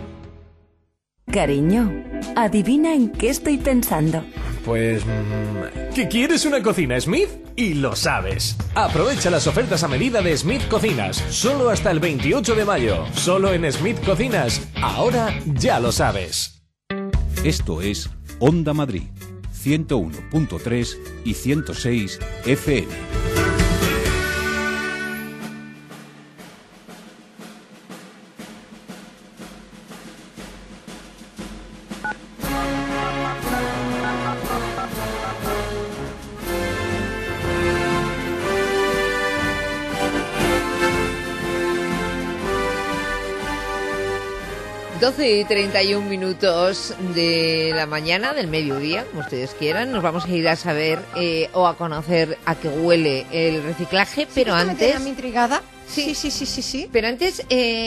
Cariño, adivina en qué estoy pensando.
Pues... ¿que quieres una cocina Smith? Y lo sabes. Aprovecha las ofertas a medida de Smith Cocinas. Solo hasta el 28 de mayo. Solo en Smith Cocinas. Ahora ya lo sabes.
Esto es Onda Madrid, 101.3 y 106 FM.
Y 31 minutos de la mañana, del mediodía, como ustedes quieran. Nos vamos a ir a saber o a conocer a qué huele el reciclaje, pero
me
antes...
tiene a mí intrigada.
Sí. Pero antes,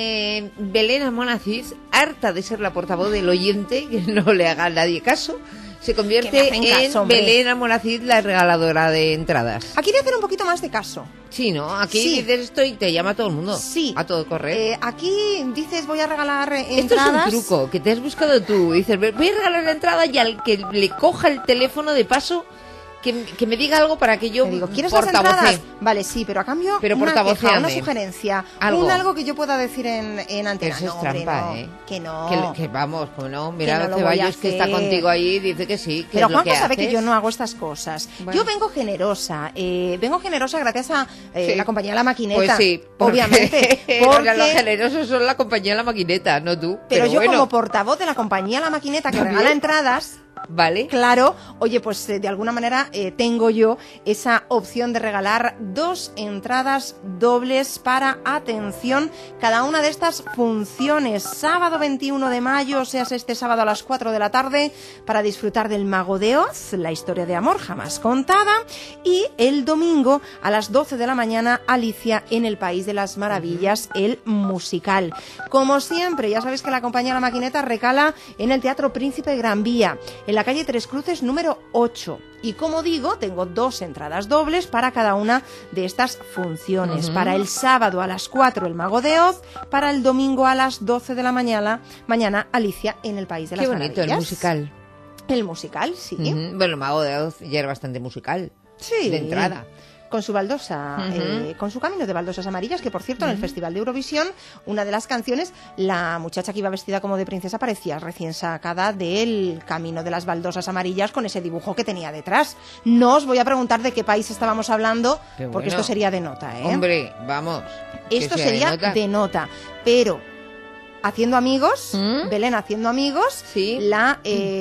Belén Almonacid, harta de ser la portavoz del oyente, que no le haga a nadie caso, se convierte
hacen caso,
en
hombre.
Belén Almonacid, la regaladora de entradas.
Aquí de hacer un poquito más de caso.
Sí, ¿no? Aquí
Sí.
dices esto y te llama todo el mundo.
Sí.
A todo correr.
Aquí dices voy a regalar
Esto
entradas.
es un truco que te has buscado tú. Dices, voy a regalar la entrada y al que le coja el teléfono de paso, que me diga algo para que yo
Le digo, ¿quieres las
portavocee.
entradas? Vale, sí, pero a cambio
Pero
una queja,
portavocéame.
una sugerencia,
Algo.
algo que yo pueda decir en antena.
Eso es
No, hombre,
trampa,
no,
¿eh?
que no.
Que vamos, como no.
Que
Mira,
no lo voy a
Ceballos que está
hacer.
contigo ahí dice que sí. Que
Pero
es lo
Juanjo
que
sabe que
haces.
yo no hago estas cosas.
Bueno.
Yo vengo generosa. Vengo generosa gracias a
Sí.
la compañía La Maquineta.
Pues sí, porque
obviamente.
porque los generosos son la compañía La Maquineta, no tú.
Pero yo
bueno.
como portavoz de la compañía La Maquineta que
¿También?
regala entradas...
Vale.
Claro, oye, pues de alguna manera tengo yo esa opción de regalar 2 entradas dobles para, atención, cada una de estas funciones. Sábado 21 de mayo, o sea, este sábado a las 4 de la tarde, para disfrutar del Mago de Oz, la historia de amor jamás contada. Y el domingo a las 12 de la mañana, Alicia en el País de las Maravillas, el musical. Como siempre, ya sabéis que la compañía La Maquineta recala en el Teatro Príncipe Gran Vía, en la calle Tres Cruces número 8. Y como digo, tengo 2 entradas dobles para cada una de estas funciones. Para el sábado a las 4 el Mago de Oz, para el domingo a las 12 de la mañana Alicia en el País de las
Qué bonito
Maravillas.
el musical.
El musical, sí.
Bueno, el Mago de Oz ya era bastante musical.
Sí.
De entrada.
Con su baldosa, con su camino de baldosas amarillas, que por cierto en el Festival de Eurovisión, una de las canciones, la muchacha que iba vestida como de princesa parecía recién sacada del camino de las baldosas amarillas con ese dibujo que tenía detrás. No os voy a preguntar de qué país estábamos hablando,
Qué
porque
bueno.
esto sería de nota, ¿eh?
Hombre, vamos.
Esto
que sea
sería
nota.
de nota, pero haciendo amigos, Belén haciendo amigos, la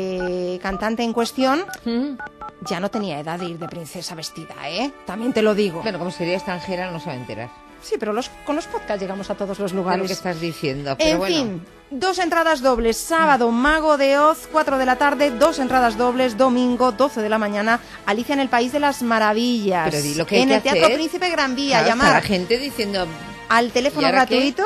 cantante en cuestión ya no tenía edad de ir de princesa vestida, ¿eh? También te lo digo.
Bueno, como sería extranjera no se va a enterar.
Sí, pero con los podcasts llegamos a todos los lugares.
Lo que estás diciendo, pero
en fin, 2 entradas dobles, sábado, Mago de Oz, 4 de la tarde, 2 entradas dobles, domingo, 12 de la mañana, Alicia en el País de las Maravillas.
Pero di lo que hay
en
que
el Teatro
hacer.
Príncipe Gran Vía,
Claro,
llamar
está la gente diciendo...
al teléfono
¿y ahora
gratuito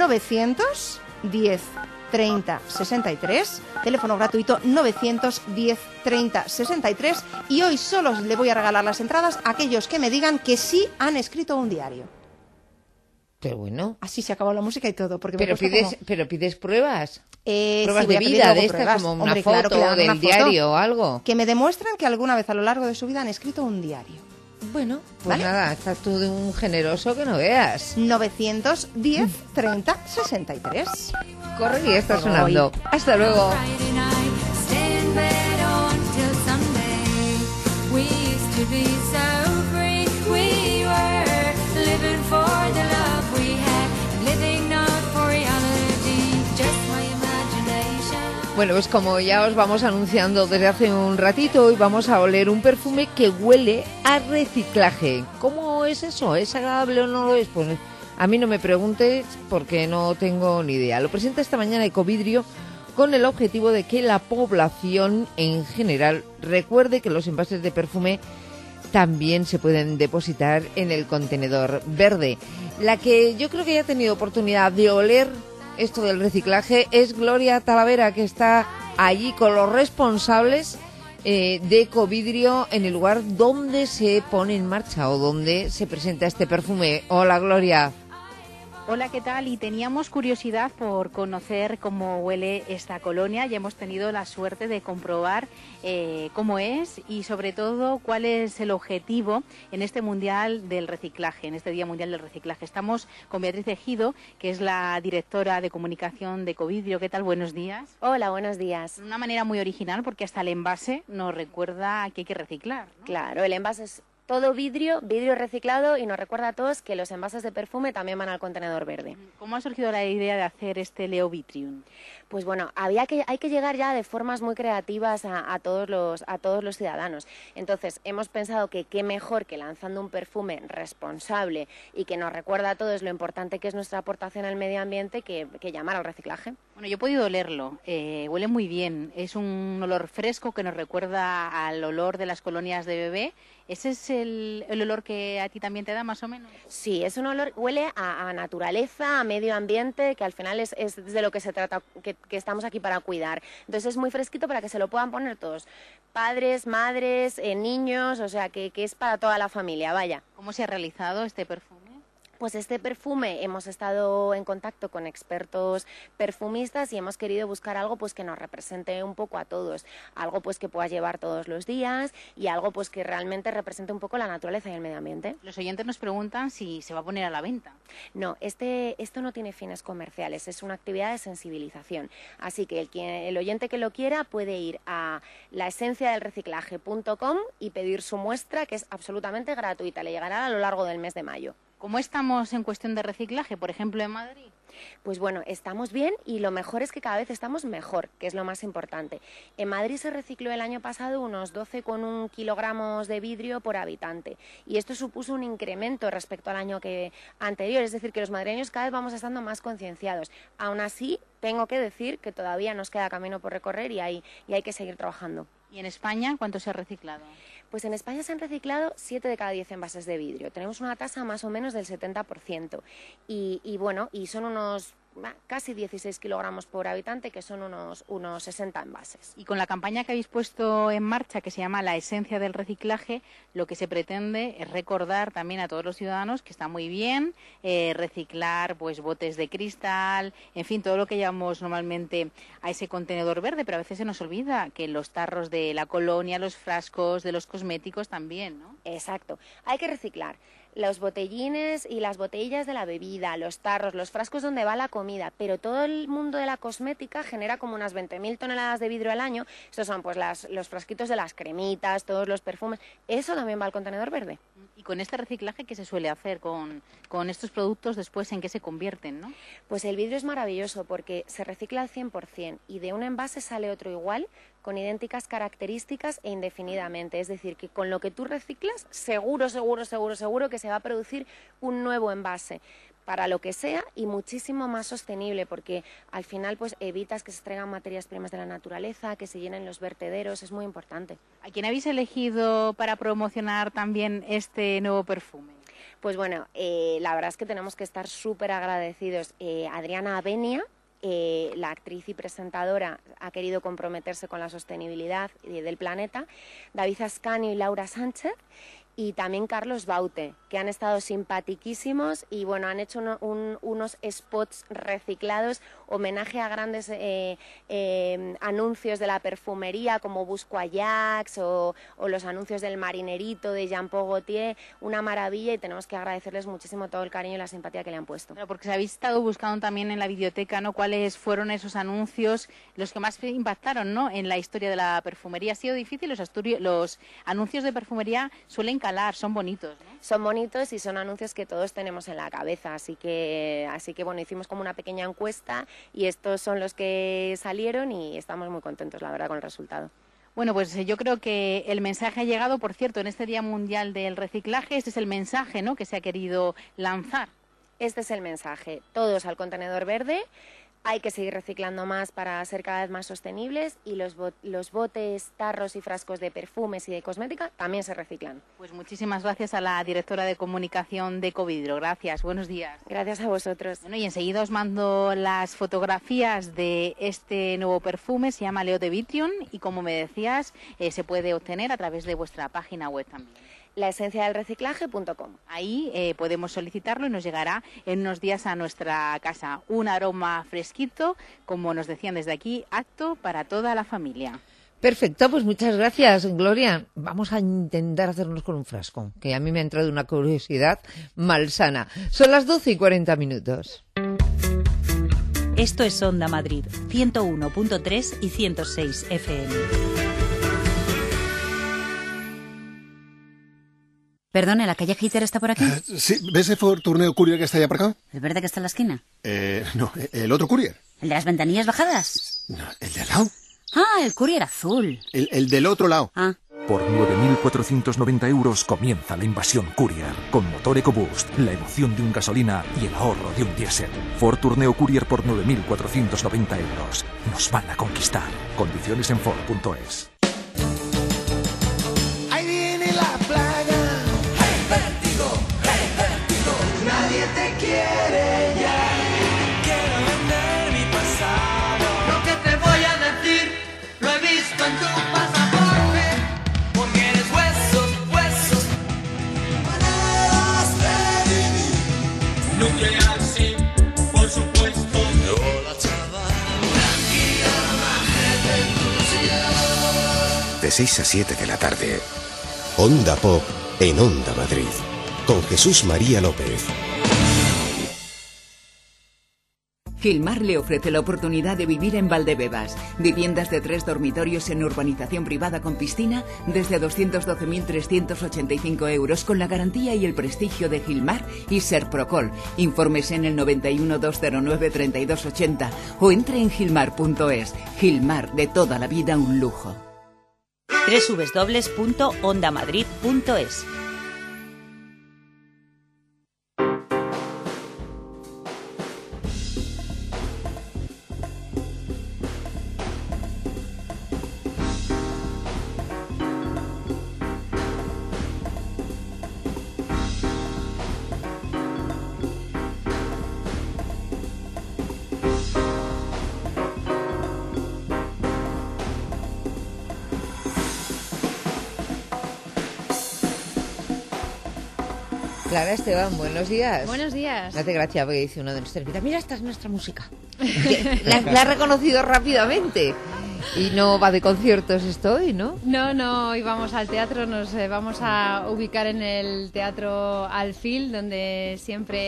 910 30 63, teléfono gratuito 910 30 63, y hoy solo le voy a regalar las entradas a aquellos que me digan que sí han escrito un diario.
Qué bueno.
Así se acabó la música y todo. Porque
Pero pides pruebas. Pruebas
sí, voy
de
a pedir
vida,
luego
de estas,
pruebas.
como una
Hombre,
foto
claro, que le hagan
del
una foto,
diario o algo.
Que me demuestren que alguna vez a lo largo de su vida han escrito un diario.
Bueno, pues
¿vale?
nada, estás tú de un generoso que no veas.
910 30 63.
Corre y está sonando. Hasta luego. Bueno, pues como ya os vamos anunciando desde hace un ratito, hoy vamos a oler un perfume que huele a reciclaje. ¿Cómo es eso? ¿Es agradable o no lo es? Pues a mí no me preguntes porque no tengo ni idea. Lo presenta esta mañana Ecovidrio con el objetivo de que la población en general recuerde que los envases de perfume también se pueden depositar en el contenedor verde. La que yo creo que ya ha tenido oportunidad de oler esto del reciclaje es Gloria Talavera, que está allí con los responsables de Ecovidrio en el lugar donde se pone en marcha o donde se presenta este perfume. Hola, Gloria.
Hola, ¿qué tal? Y teníamos curiosidad por conocer cómo huele esta colonia. Ya hemos tenido la suerte de comprobar cómo es y sobre todo cuál es el objetivo en este Mundial del Reciclaje, en este Día Mundial del Reciclaje. Estamos con Beatriz Ejido, que es la directora de comunicación de Ecovidrio. ¿Qué tal? Buenos días.
Hola, buenos días.
De una manera muy original porque hasta el envase nos recuerda que hay que reciclar, ¿no?
Claro, el envase es todo vidrio reciclado y nos recuerda a todos que los envases de perfume también van al contenedor verde.
¿Cómo ha surgido la idea de hacer este Leovitrium?
Pues bueno, hay que llegar ya de formas muy creativas a todos los ciudadanos. Entonces, hemos pensado que qué mejor que lanzando un perfume responsable y que nos recuerda a todos lo importante que es nuestra aportación al medio ambiente que llamar al reciclaje.
Bueno, yo he podido olerlo, huele muy bien, es un olor fresco que nos recuerda al olor de las colonias de bebé. ¿Ese es el olor que a ti también te da, más o menos?
Sí, es un olor, huele a naturaleza, a medio ambiente, que al final es de lo que se trata, que estamos aquí para cuidar. Entonces es muy fresquito para que se lo puedan poner todos, padres, madres, niños, o sea que es para toda la familia, vaya.
¿Cómo se ha realizado este perfume?
Pues este perfume hemos estado en contacto con expertos perfumistas y hemos querido buscar algo pues que nos represente un poco a todos, algo pues que puedas llevar todos los días y algo pues que realmente represente un poco la naturaleza y el medio ambiente.
Los oyentes nos preguntan si se va a poner a la venta.
No, esto no tiene fines comerciales, es una actividad de sensibilización, así que el oyente que lo quiera puede ir a laesenciadelreciclaje.com y pedir su muestra, que es absolutamente gratuita, le llegará a lo largo del mes de mayo.
¿Cómo estamos en cuestión de reciclaje, por ejemplo, en Madrid?
Pues bueno, estamos bien y lo mejor es que cada vez estamos mejor, que es lo más importante. En Madrid se recicló el año pasado unos 12,1 kilogramos de vidrio por habitante y esto supuso un incremento respecto al año anterior, es decir, que los madrileños cada vez vamos estando más concienciados. Aún así, tengo que decir que todavía nos queda camino por recorrer y hay que seguir trabajando.
¿Y en España cuánto se ha reciclado?
Pues en España se han reciclado 7 de cada 10 envases de vidrio. Tenemos una tasa más o menos del 70%. Y bueno, y son unos casi 16 kilogramos por habitante, que son unos 60 envases.
Y con la campaña que habéis puesto en marcha, que se llama La Esencia del Reciclaje, lo que se pretende es recordar también a todos los ciudadanos que está muy bien reciclar pues botes de cristal, en fin, todo lo que llamamos normalmente a ese contenedor verde, pero a veces se nos olvida que los tarros de la colonia, los frascos de los cosméticos también, ¿no?
Exacto, hay que reciclar los botellines y las botellas de la bebida, los tarros, los frascos donde va la comida, pero todo el mundo de la cosmética genera como unas 20.000 toneladas de vidrio al año. Estos son pues los frasquitos de las cremitas, todos los perfumes, eso también va al contenedor verde.
Y con este reciclaje, ¿qué se suele hacer con estos productos después? ¿En qué se convierten, no?
Pues el vidrio es maravilloso porque se recicla al 100% y de un envase sale otro igual con idénticas características e indefinidamente. Es decir, que con lo que tú reciclas, seguro que se va a producir un nuevo envase para lo que sea y muchísimo más sostenible, porque al final pues evitas que se extraigan materias primas de la naturaleza, que se llenen los vertederos, es muy importante.
¿A quién habéis elegido para promocionar también este nuevo perfume?
Pues bueno, la verdad es que tenemos que estar súper agradecidos. Adriana Abenia, la actriz y presentadora, ha querido comprometerse con la sostenibilidad del planeta, David Ascanio y Laura Sánchez, y también Carlos Baute, que han estado simpaticísimos y bueno, han hecho unos spots reciclados, homenaje a grandes anuncios de la perfumería como Busco Ajax o los anuncios del marinerito de Jean Paul Gaultier, una maravilla, y tenemos que agradecerles muchísimo todo el cariño y la simpatía que le han puesto.
Pero porque habéis estado buscando también en la biblioteca, ¿no?, cuáles fueron esos anuncios, los que más impactaron, ¿no?, en la historia de la perfumería. ¿Ha sido difícil? Los anuncios de perfumería suelen calar, son bonitos, ¿no?
Son bonitos y son anuncios que todos tenemos en la cabeza, así que bueno, hicimos como una pequeña encuesta y estos son los que salieron y estamos muy contentos, la verdad, con el resultado.
Bueno, pues yo creo que el mensaje ha llegado, por cierto, en este Día Mundial del Reciclaje. Este es el mensaje, ¿no?, que se ha querido lanzar.
Este es el mensaje, todos al contenedor verde. Hay que seguir reciclando más para ser cada vez más sostenibles, y los botes, tarros y frascos de perfumes y de cosmética también se reciclan.
Pues muchísimas gracias a la directora de comunicación de Ecovidrio. Gracias, buenos días.
Gracias a vosotros.
Bueno, y enseguida os mando las fotografías de este nuevo perfume, se llama L'Eau de Vitrion, y como me decías, se puede obtener a través de vuestra página web también.
laesenciadelreciclaje.com.
Ahí podemos solicitarlo y nos llegará en unos días a nuestra casa. Un aroma fresquito, como nos decían desde aquí, apto para toda la familia.
Perfecto, pues muchas gracias, Gloria. Vamos a intentar hacernos con un frasco, que a mí me ha entrado una curiosidad malsana. Son las 12:40.
Esto es Onda Madrid, 101.3 y 106 FM.
Perdone, ¿la calle Hitler está por aquí?
Sí, ¿ves ese Ford Tourneo Courier que está allá por acá?
¿El verde que está en la esquina?
No, el otro Courier.
¿El de las ventanillas bajadas?
No, el de al lado.
Ah, el Courier azul.
El del otro lado.
Ah.
Por 9.490 € comienza la invasión Courier, con motor EcoBoost, la emoción de un gasolina y el ahorro de un diésel. Ford Tourneo Courier por 9.490 €. Nos van a conquistar. Condiciones en Ford.es.
Ahí viene la plaga. Hey, vértigo, nadie te quiere ya. Quiero vender mi pasado. Lo que te voy a decir lo he visto en tu pasaporte, porque eres huesos. Maneras de vivir. Nuclear, sí, por supuesto. No la chava. Tranquila, baje de tu ciudad.
De 6 a 7 de la tarde. Onda Pop en Onda Madrid, con Jesús María López.
Gilmar le ofrece la oportunidad de vivir en Valdebebas. Viviendas de 3 dormitorios en urbanización privada con piscina desde 212.385 €, con la garantía y el prestigio de Gilmar y Serprocol. Informes en el 91 209 3280 o entre en gilmar.es. Gilmar, de toda la vida un lujo.
www.ondamadrid.es.
Clara Esteban, buenos días.
Buenos días.
Me hace gracia porque dice uno de nuestros invitados, mira, esta es nuestra música. La ha reconocido rápidamente. Y no va de conciertos esto hoy, ¿no?
No, hoy vamos al teatro, nos vamos a ubicar en el Teatro Alfil, donde siempre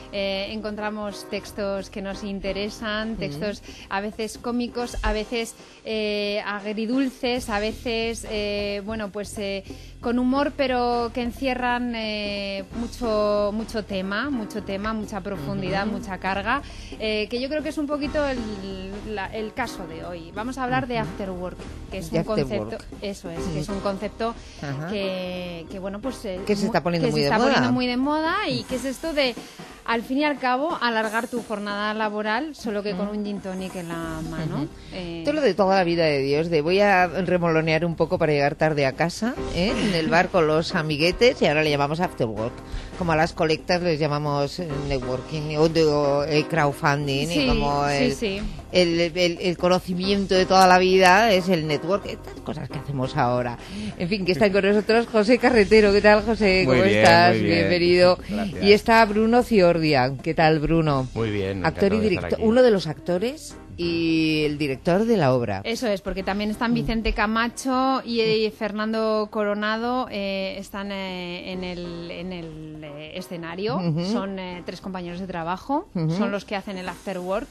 encontramos textos que nos interesan, textos a veces cómicos, a veces agridulces, a veces, con humor, pero que encierran mucho tema, mucha profundidad, mucha carga, que yo creo que es un poquito el caso de hoy. Vamos a hablar de After Work, que es un concepto, que es un concepto que se está poniendo muy de moda, y que es esto de, al fin y al cabo, alargar tu jornada laboral, solo que con un gin tonic en la mano.
Esto es lo de toda la vida de Dios, de voy a remolonear un poco para llegar tarde a casa, en el bar con los amiguetes, y ahora le llamamos After Work. Como a las colectas les llamamos networking o crowdfunding, y como el conocimiento de toda la vida es el network, estas cosas que hacemos ahora. En fin, que están con nosotros José Carretero. ¿Qué tal, José? ¿Cómo estás? Muy bien. Bienvenido. Gracias. Y está Bruno Ciordia. ¿Qué tal, Bruno?
Muy bien.
Actor y director, uno de los actores y el director de la obra.
Eso es, porque también están Vicente Camacho y Fernando Coronado, están en el escenario. Son 3 compañeros de trabajo, son los que hacen el After Work.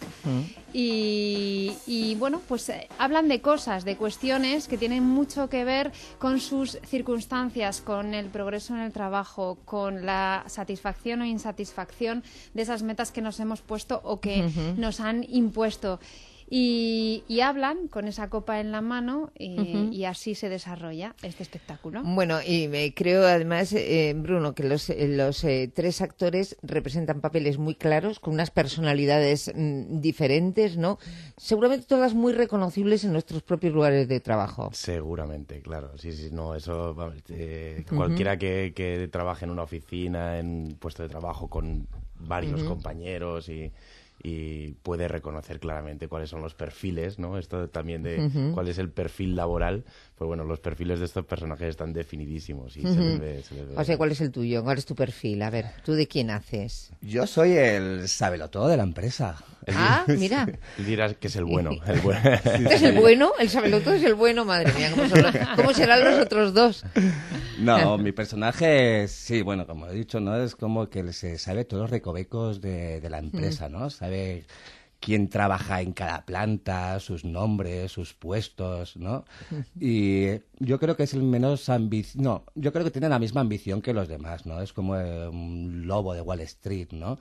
Y bueno, pues hablan de cosas, de cuestiones que tienen mucho que ver con sus circunstancias, con el progreso en el trabajo, con la satisfacción o insatisfacción de esas metas que nos hemos puesto o que nos han impuesto. Y hablan con esa copa en la mano y así se desarrolla este espectáculo.
Bueno, y creo además, Bruno, que los 3 actores representan papeles muy claros, con unas personalidades diferentes, ¿no? Seguramente todas muy reconocibles en nuestros propios lugares de trabajo.
Seguramente, claro. Sí, no, eso... cualquiera que trabaje en una oficina, en un puesto de trabajo con varios compañeros y puede reconocer claramente cuáles son los perfiles, ¿no? Esto también de cuál es el perfil laboral. Pues bueno, los perfiles de estos personajes están definidísimos y se les ve.
O sea, ¿cuál es el tuyo? ¿Cuál es tu perfil? A ver, ¿tú de quién haces?
Yo soy el sabelotodo de la empresa.
Mira.
Dirás que es el bueno.
¿Es el bueno? ¿El sabelotodo es el bueno? Madre mía, ¿cómo serán los otros 2?
No, mi personaje, sí, bueno, como he dicho, ¿no? Es como que se sabe todos los recovecos de la empresa, ¿no? Sabe quién trabaja en cada planta, sus nombres, sus puestos, ¿no? Y yo creo que es el menos no, yo creo que tiene la misma ambición que los demás, ¿no? Es como un lobo de Wall Street, ¿no?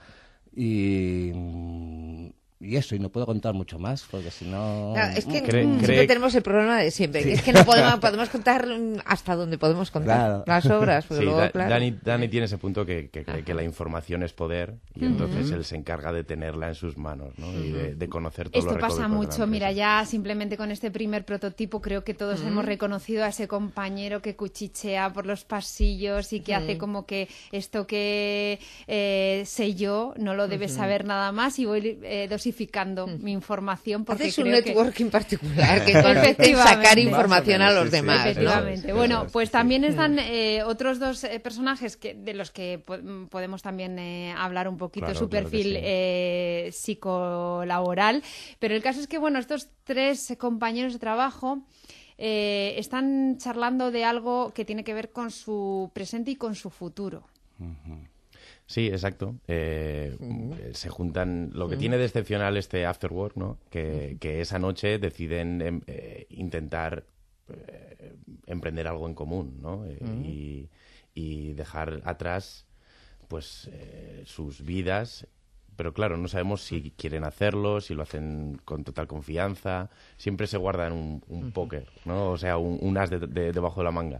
Y eso, y no puedo contar mucho más, porque si no...
Claro, es que siempre tenemos el problema de siempre, que es que no podemos contar hasta donde podemos contar las obras.
Sí, luego, Dani tiene ese punto que cree que la información es poder, y entonces él se encarga de tenerla en sus manos, ¿no? Y de conocer todo.
Esto pasa mucho, mira, ya simplemente con este primer prototipo creo que todos hemos reconocido a ese compañero que cuchichea por los pasillos y que hace como que esto que sé yo no lo debe saber nada más, y voy dosificando mi información porque
haces un
creo
networking particular que consiste en sacar información a los demás.
Efectivamente. ¿No? Bueno, pues también están otros 2 personajes de los que podemos también hablar un poquito, su perfil psicolaboral, pero el caso es que, bueno, estos 3 compañeros de trabajo están charlando de algo que tiene que ver con su presente y con su futuro.
Sí, exacto. Se juntan. Lo que tiene de excepcional este After Work, ¿no? Que esa noche deciden intentar emprender algo en común, ¿no? Y dejar atrás, pues, sus vidas. Pero claro, no sabemos si quieren hacerlo, si lo hacen con total confianza. Siempre se guardan un póker, ¿no? O sea, un as debajo de la manga.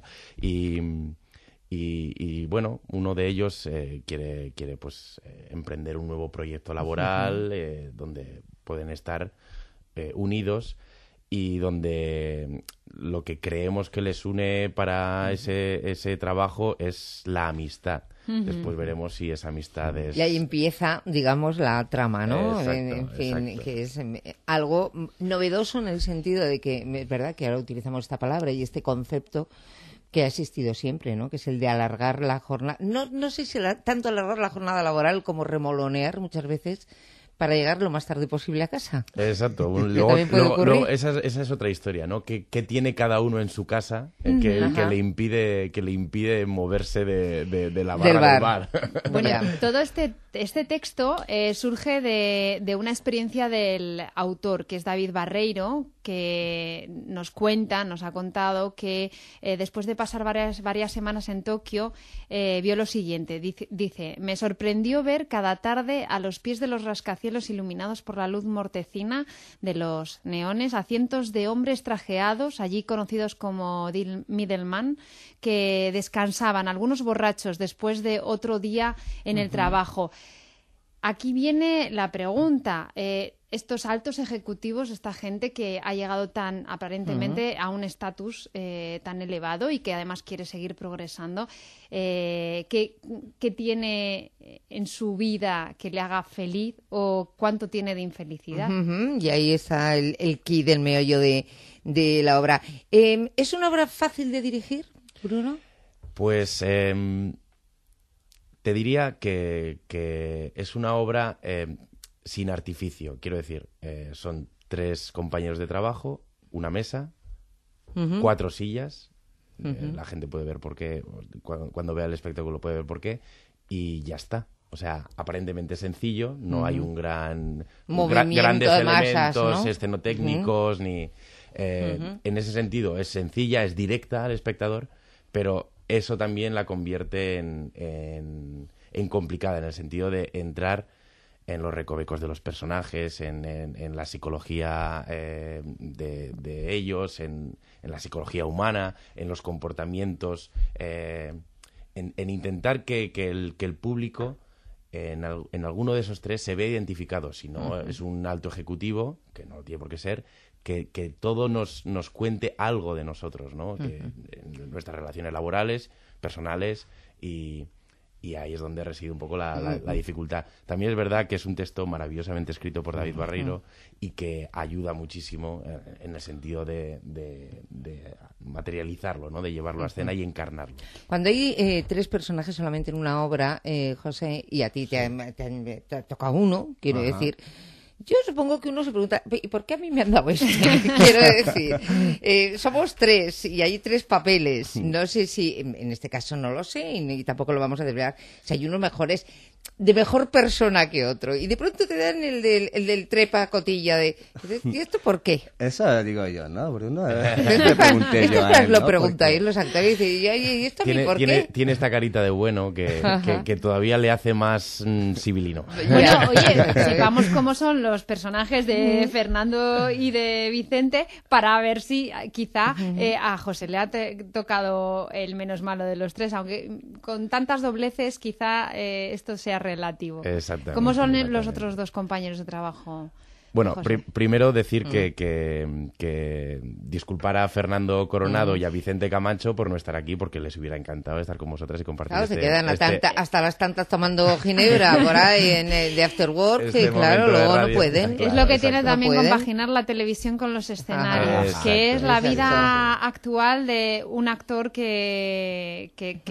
Y bueno, uno de ellos quiere pues emprender un nuevo proyecto laboral donde pueden estar unidos y donde lo que creemos que les une para ese trabajo es la amistad. Después veremos si esa amistad es...
Y ahí empieza, digamos, la trama, ¿no?
Exacto,
que es algo novedoso en el sentido de que, es verdad que ahora utilizamos esta palabra y este concepto que ha existido siempre, ¿no? Que es el de alargar la jornada. No sé si tanto alargar la jornada laboral como remolonear muchas veces, para llegar lo más tarde posible a casa.
Exacto.
Luego,
esa es otra historia, ¿no? ¿Qué tiene cada uno en su casa que le impide moverse de la barra del bar?
Bueno, todo este texto surge de una experiencia del autor, que es David Barreiro, que nos ha contado que después de pasar varias semanas en Tokio, vio lo siguiente. Dice, me sorprendió ver cada tarde a los pies de los rascacielos iluminados por la luz mortecina de los neones a cientos de hombres trajeados, allí conocidos como middleman, que descansaban, algunos borrachos, después de otro día en el trabajo. Aquí viene la pregunta. Estos altos ejecutivos, esta gente que ha llegado tan aparentemente a un estatus tan elevado y que además quiere seguir progresando, ¿qué tiene en su vida que le haga feliz o cuánto tiene de infelicidad?
Y ahí está el quid del meollo de la obra. ¿Es una obra fácil de dirigir, Bruno?
Pues te diría que es una obra sin artificio. Quiero decir, son 3 compañeros de trabajo, una mesa, 4 sillas. La gente puede ver por qué, cuando vea el espectáculo puede ver por qué, y ya está. O sea, aparentemente sencillo, no hay un grandes
de masas,
elementos
¿no?
escenotécnicos, ni... En ese sentido, es sencilla, es directa al espectador, pero eso también la convierte en complicada, en el sentido de entrar en los recovecos de los personajes, en la psicología de ellos, en la psicología humana, en los comportamientos, en intentar que el público en alguno de esos 3 se vea identificado. Si no es un alto ejecutivo, que no tiene por qué ser, que todo nos cuente algo de nosotros, ¿no? Que en nuestras relaciones laborales, personales, y ahí es donde reside un poco la dificultad. También es verdad que es un texto maravillosamente escrito por David Barreiro y que ayuda muchísimo en el sentido de materializarlo, ¿no? De llevarlo a escena y encarnarlo.
Cuando hay 3 personajes solamente en una obra, José, y a ti te toca uno, quiero decir... Yo supongo que uno se pregunta, ¿y por qué a mí me han dado esto? Quiero decir, somos 3 y hay 3 papeles. No sé si, en este caso no lo sé y tampoco lo vamos a desvelar, si hay unos mejores, de mejor persona que otro. Y de pronto te dan el del trepa cotilla de, ¿y esto por qué?
Eso digo yo, ¿no, Bruno?
Lo preguntáis los actores y ¿esto a mí por qué?
Tiene esta carita de bueno que todavía le hace más civilino.
Bueno, oye, sepamos cómo son los personajes de Fernando y de Vicente para ver si quizá a José le ha tocado el menos malo de los 3, aunque con tantas dobleces quizá esto sea relativo.
Exactamente.
¿Cómo son los otros 2 compañeros de trabajo?
Bueno, primero decir que disculpar a Fernando Coronado y a Vicente Camacho por no estar aquí, porque les hubiera encantado estar con vosotras y compartir
se quedan hasta las tantas tomando ginebra por ahí en el de After Work, que claro, luego no pueden.
Es lo que tiene también compaginar la televisión con los escenarios, que es la vida actual de un actor que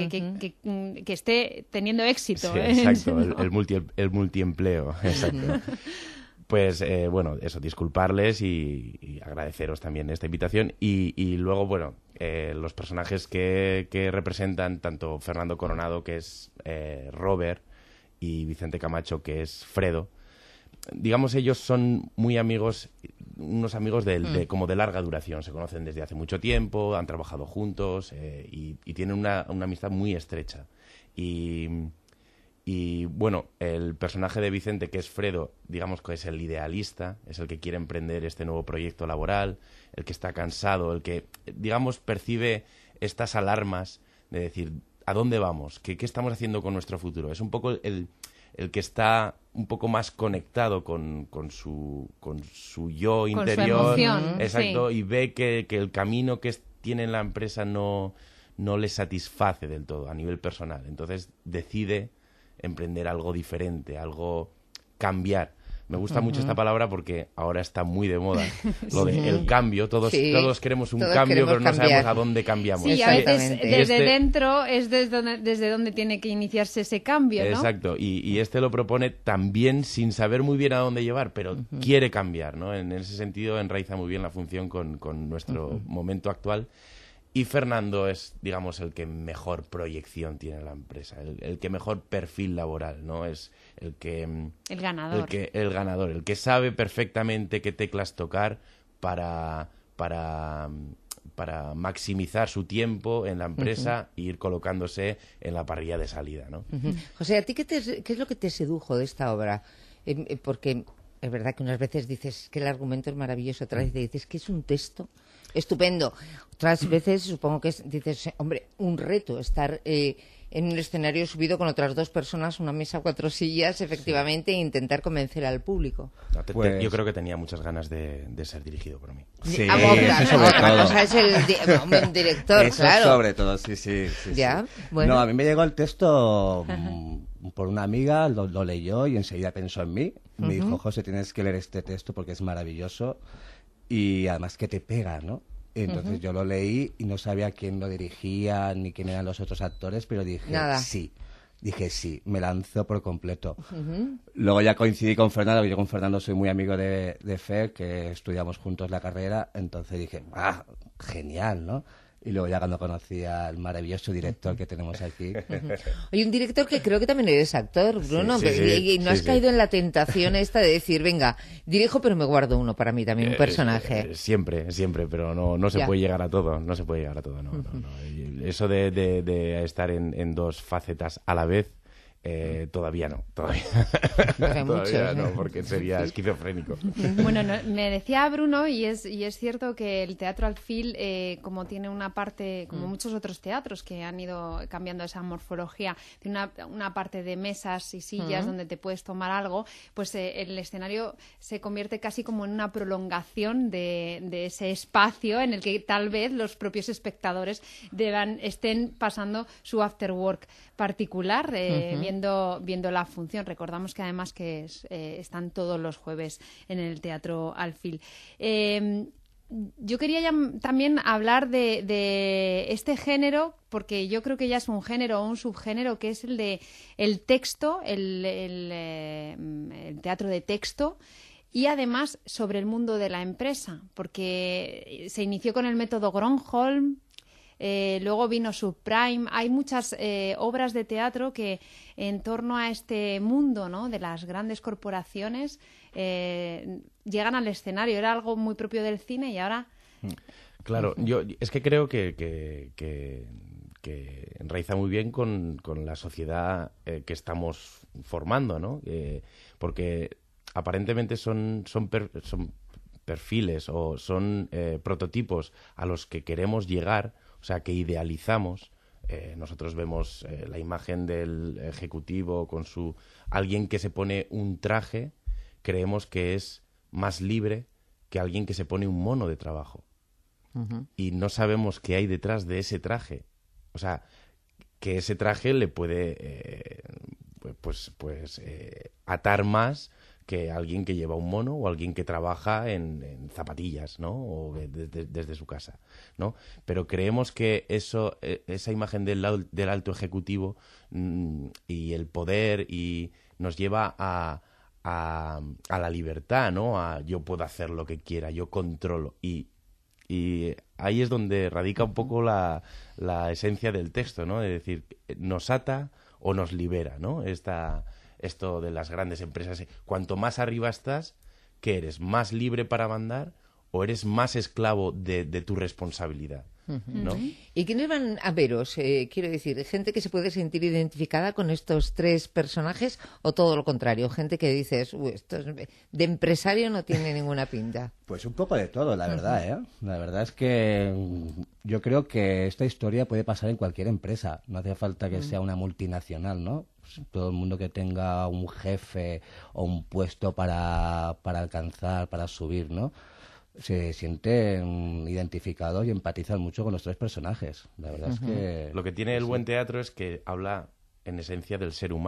esté teniendo éxito.
Sí, exacto, el multiempleo, exacto. Pues, bueno, eso, disculparles y agradeceros también esta invitación. Y luego, bueno, los personajes que representan, tanto Fernando Coronado, que es Robert, y Vicente Camacho, que es Fredo, digamos, ellos son muy amigos, unos amigos como de larga duración. Se conocen desde hace mucho tiempo, han trabajado juntos y tienen una amistad muy estrecha. Y bueno, el personaje de Vicente, que es Fredo, digamos que es el idealista, es el que quiere emprender este nuevo proyecto laboral, el que está cansado, el que, digamos, percibe estas alarmas de decir, ¿a dónde vamos? ¿Qué estamos haciendo con nuestro futuro? Es un poco el que está un poco más conectado con su yo interior.
Con su emoción.
Exacto,
sí.
Y ve que el camino que tiene en la empresa no le satisface del todo a nivel personal. Entonces decide emprender algo diferente, algo cambiar. Me gusta mucho esta palabra porque ahora está muy de moda. Lo de el cambio. Todos queremos un cambio, pero no sabemos a dónde cambiamos.
Sí, a veces desde dentro es desde donde tiene que iniciarse ese cambio, ¿no?
Exacto. Y este lo propone también sin saber muy bien a dónde llevar, pero quiere cambiar, ¿no? En ese sentido enraiza muy bien la función con nuestro momento actual. Y Fernando es, digamos, el que mejor proyección tiene la empresa, el que mejor perfil laboral, ¿no? Es el que...
El ganador.
El ganador, el que sabe perfectamente qué teclas tocar para maximizar su tiempo en la empresa e ir colocándose en la parrilla de salida, ¿no?
José, ¿a ti qué es lo que te sedujo de esta obra? Porque es verdad que unas veces dices que el argumento es maravilloso, otras veces dices que es un texto estupendo. Otras veces supongo que dices, hombre, un reto estar en un escenario subido con otras 2 personas, una mesa, 4 sillas, efectivamente, e intentar convencer al público.
Yo creo que tenía muchas ganas de ser dirigido por mí.
Sí, eso sobre todo.
Cosa es un director,
eso
claro.
Sobre todo, sí.
Ya, bueno.
No, a mí me llegó el texto por una amiga, lo leyó y enseguida pensó en mí. Me dijo, José, tienes que leer este texto porque es maravilloso y además que te pega, ¿no? Entonces yo lo leí y no sabía quién lo dirigía ni quién eran los otros actores, pero dije sí. Dije sí, me lanzó por completo. Luego ya coincidí con Fernando, que yo con Fernando soy muy amigo de Fer, que estudiamos juntos la carrera, entonces dije, genial, ¿no? Y luego ya cuando conocí al maravilloso director que tenemos aquí.
Hay un director que creo que también eres actor, Bruno, y no has caído en la tentación esta de decir, venga, dirijo pero me guardo uno para mí también, un personaje.
Siempre, pero no se puede llegar a todo, no. Eso de estar en 2 facetas a la vez, todavía no, porque sería esquizofrénico.
Bueno, me decía Bruno, y es cierto que el Teatro Alfil, como tiene una parte, como muchos otros teatros que han ido cambiando esa morfología, tiene una parte de mesas y sillas donde te puedes tomar algo, pues el escenario se convierte casi como en una prolongación de ese espacio en el que tal vez los propios espectadores estén pasando su after work particular, viendo la función. Recordamos que además que están todos los jueves en el Teatro Alfil. Yo quería también hablar de este género, porque yo creo que ya es un género o un subgénero, que es el de el texto, el teatro de texto, y además sobre el mundo de la empresa, porque se inició con el método Gronholm. Luego vino Subprime. Hay muchas obras de teatro que en torno a este mundo, ¿no?, de las grandes corporaciones llegan al escenario. Era algo muy propio del cine y ahora...
Claro, yo es que creo que enraiza muy bien con la sociedad que estamos formando, ¿no? Porque aparentemente son perfiles o son prototipos a los que queremos llegar. O sea, que idealizamos. Nosotros vemos la imagen del ejecutivo con alguien que se pone un traje, creemos que es más libre que alguien que se pone un mono de trabajo. Y no sabemos qué hay detrás de ese traje. O sea, que ese traje le puede atar más que alguien que lleva un mono o alguien que trabaja en zapatillas, ¿no? O desde su casa, ¿no? Pero creemos que esa imagen del alto ejecutivo y el poder nos lleva a la libertad, ¿no? Yo puedo hacer lo que quiera, yo controlo. Y ahí es donde radica un poco la esencia del texto, ¿no? Es decir, nos ata o nos libera, ¿no? Esto de las grandes empresas. Cuanto más arriba estás, ¿qué eres? ¿Más libre para mandar o eres más esclavo de tu responsabilidad? ¿No?
¿Y quiénes van a veros? Quiero decir, ¿gente que se puede sentir identificada con estos 3 personajes o todo lo contrario? Gente que dices, esto de empresario no tiene ninguna pinta.
Pues un poco de todo, la verdad, ¿eh? La verdad es que yo creo que esta historia puede pasar en cualquier empresa. No hace falta que sea una multinacional, ¿no? Todo el mundo que tenga un jefe o un puesto para alcanzar, para subir, ¿no?, se sienten identificados y empatizan mucho con los 3 personajes. La verdad es que...
Lo que tiene el buen teatro es que habla en esencia del ser humano.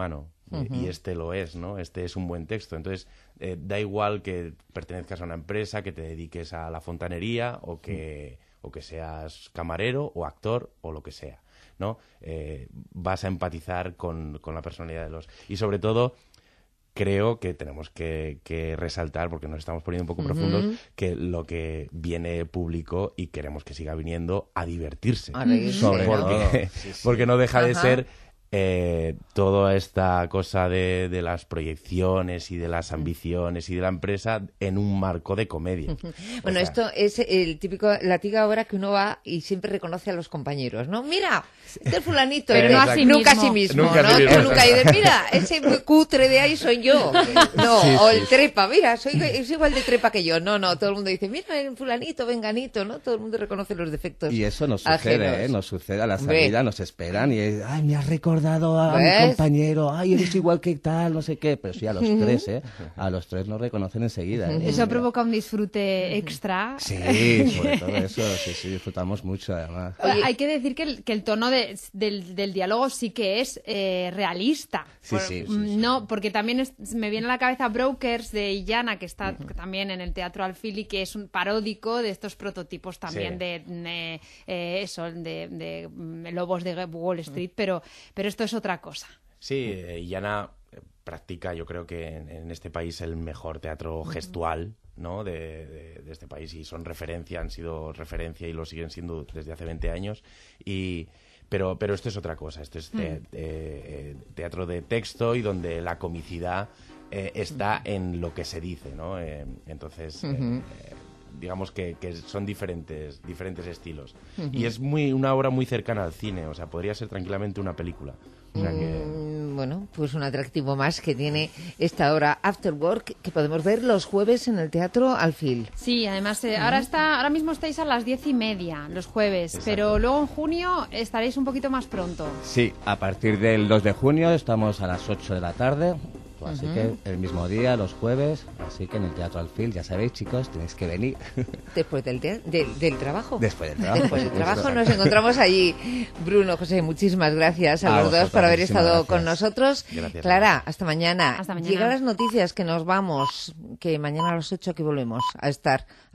y este lo es, ¿no? Este es un buen texto. Entonces, da igual que pertenezcas a una empresa, que te dediques a la fontanería o que seas camarero o actor o lo que sea, ¿no? Vas a empatizar con la personalidad de los... Y sobre todo, creo que tenemos que resaltar, porque nos estamos poniendo un poco profundos, que lo que viene público y queremos que siga viniendo a divertirse. Porque no deja de ser toda esta cosa de las proyecciones y de las ambiciones y de la empresa en un marco de comedia.
Bueno, esto es el típico, la típica hora que uno va y siempre reconoce a los compañeros, ¿no? Mira, este fulanito,
pero no
nunca a sí mismo, ¿no? Tú nunca dices, mira, ese cutre de ahí soy yo. No, o el trepa, mira, es igual de trepa que yo. No, todo el mundo dice, mira, el fulanito, venganito, ¿no? Todo el mundo reconoce los defectos.
Y eso nos sucede, nos sucede a la salida, nos esperan y es, ay, me has recordado a mi compañero, ay, eres igual que tal, no sé qué, pero sí a los tres, a los tres nos reconocen enseguida.
Eso provoca un disfrute extra.
Sí, sobre todo eso, sí, disfrutamos mucho además.
Oye, hay que decir que el tono del diálogo sí que es realista.
Sí.
No, porque también me viene a la cabeza Brokers de Illana, que está también en el Teatro Alfil y que es un paródico de estos prototipos también de lobos de Wall Street, pero esto es otra cosa.
Sí, Illana practica, yo creo que en este país el mejor teatro gestual, ¿no? de este país, y son referencia, han sido referencia y lo siguen siendo desde hace 20 años. Pero esto es otra cosa, esto es teatro de texto y donde la comicidad está en lo que se dice, ¿no? Entonces... digamos que son diferentes estilos. Y es una obra muy cercana al cine, o sea, podría ser tranquilamente una película. O sea
bueno, pues un atractivo más que tiene esta obra After Work, que podemos ver los jueves en el Teatro Alfil.
Sí, además ahora mismo estáis a las 10:30 los jueves. Exacto. Pero luego en junio estaréis un poquito más pronto.
Sí, a partir del 2 de junio estamos a las 8 de la tarde. Así que el mismo día, los jueves, así que en el Teatro Alfil, ya sabéis, chicos, tenéis que venir.
Después del trabajo.
Después del trabajo
nos encontramos allí. Bruno, José, muchísimas gracias a los dos por haber estado con nosotros.
Gracias,
Clara, hasta mañana.
Hasta mañana.
Llegan las noticias, que nos vamos, que mañana a las 8 aquí volvemos a estar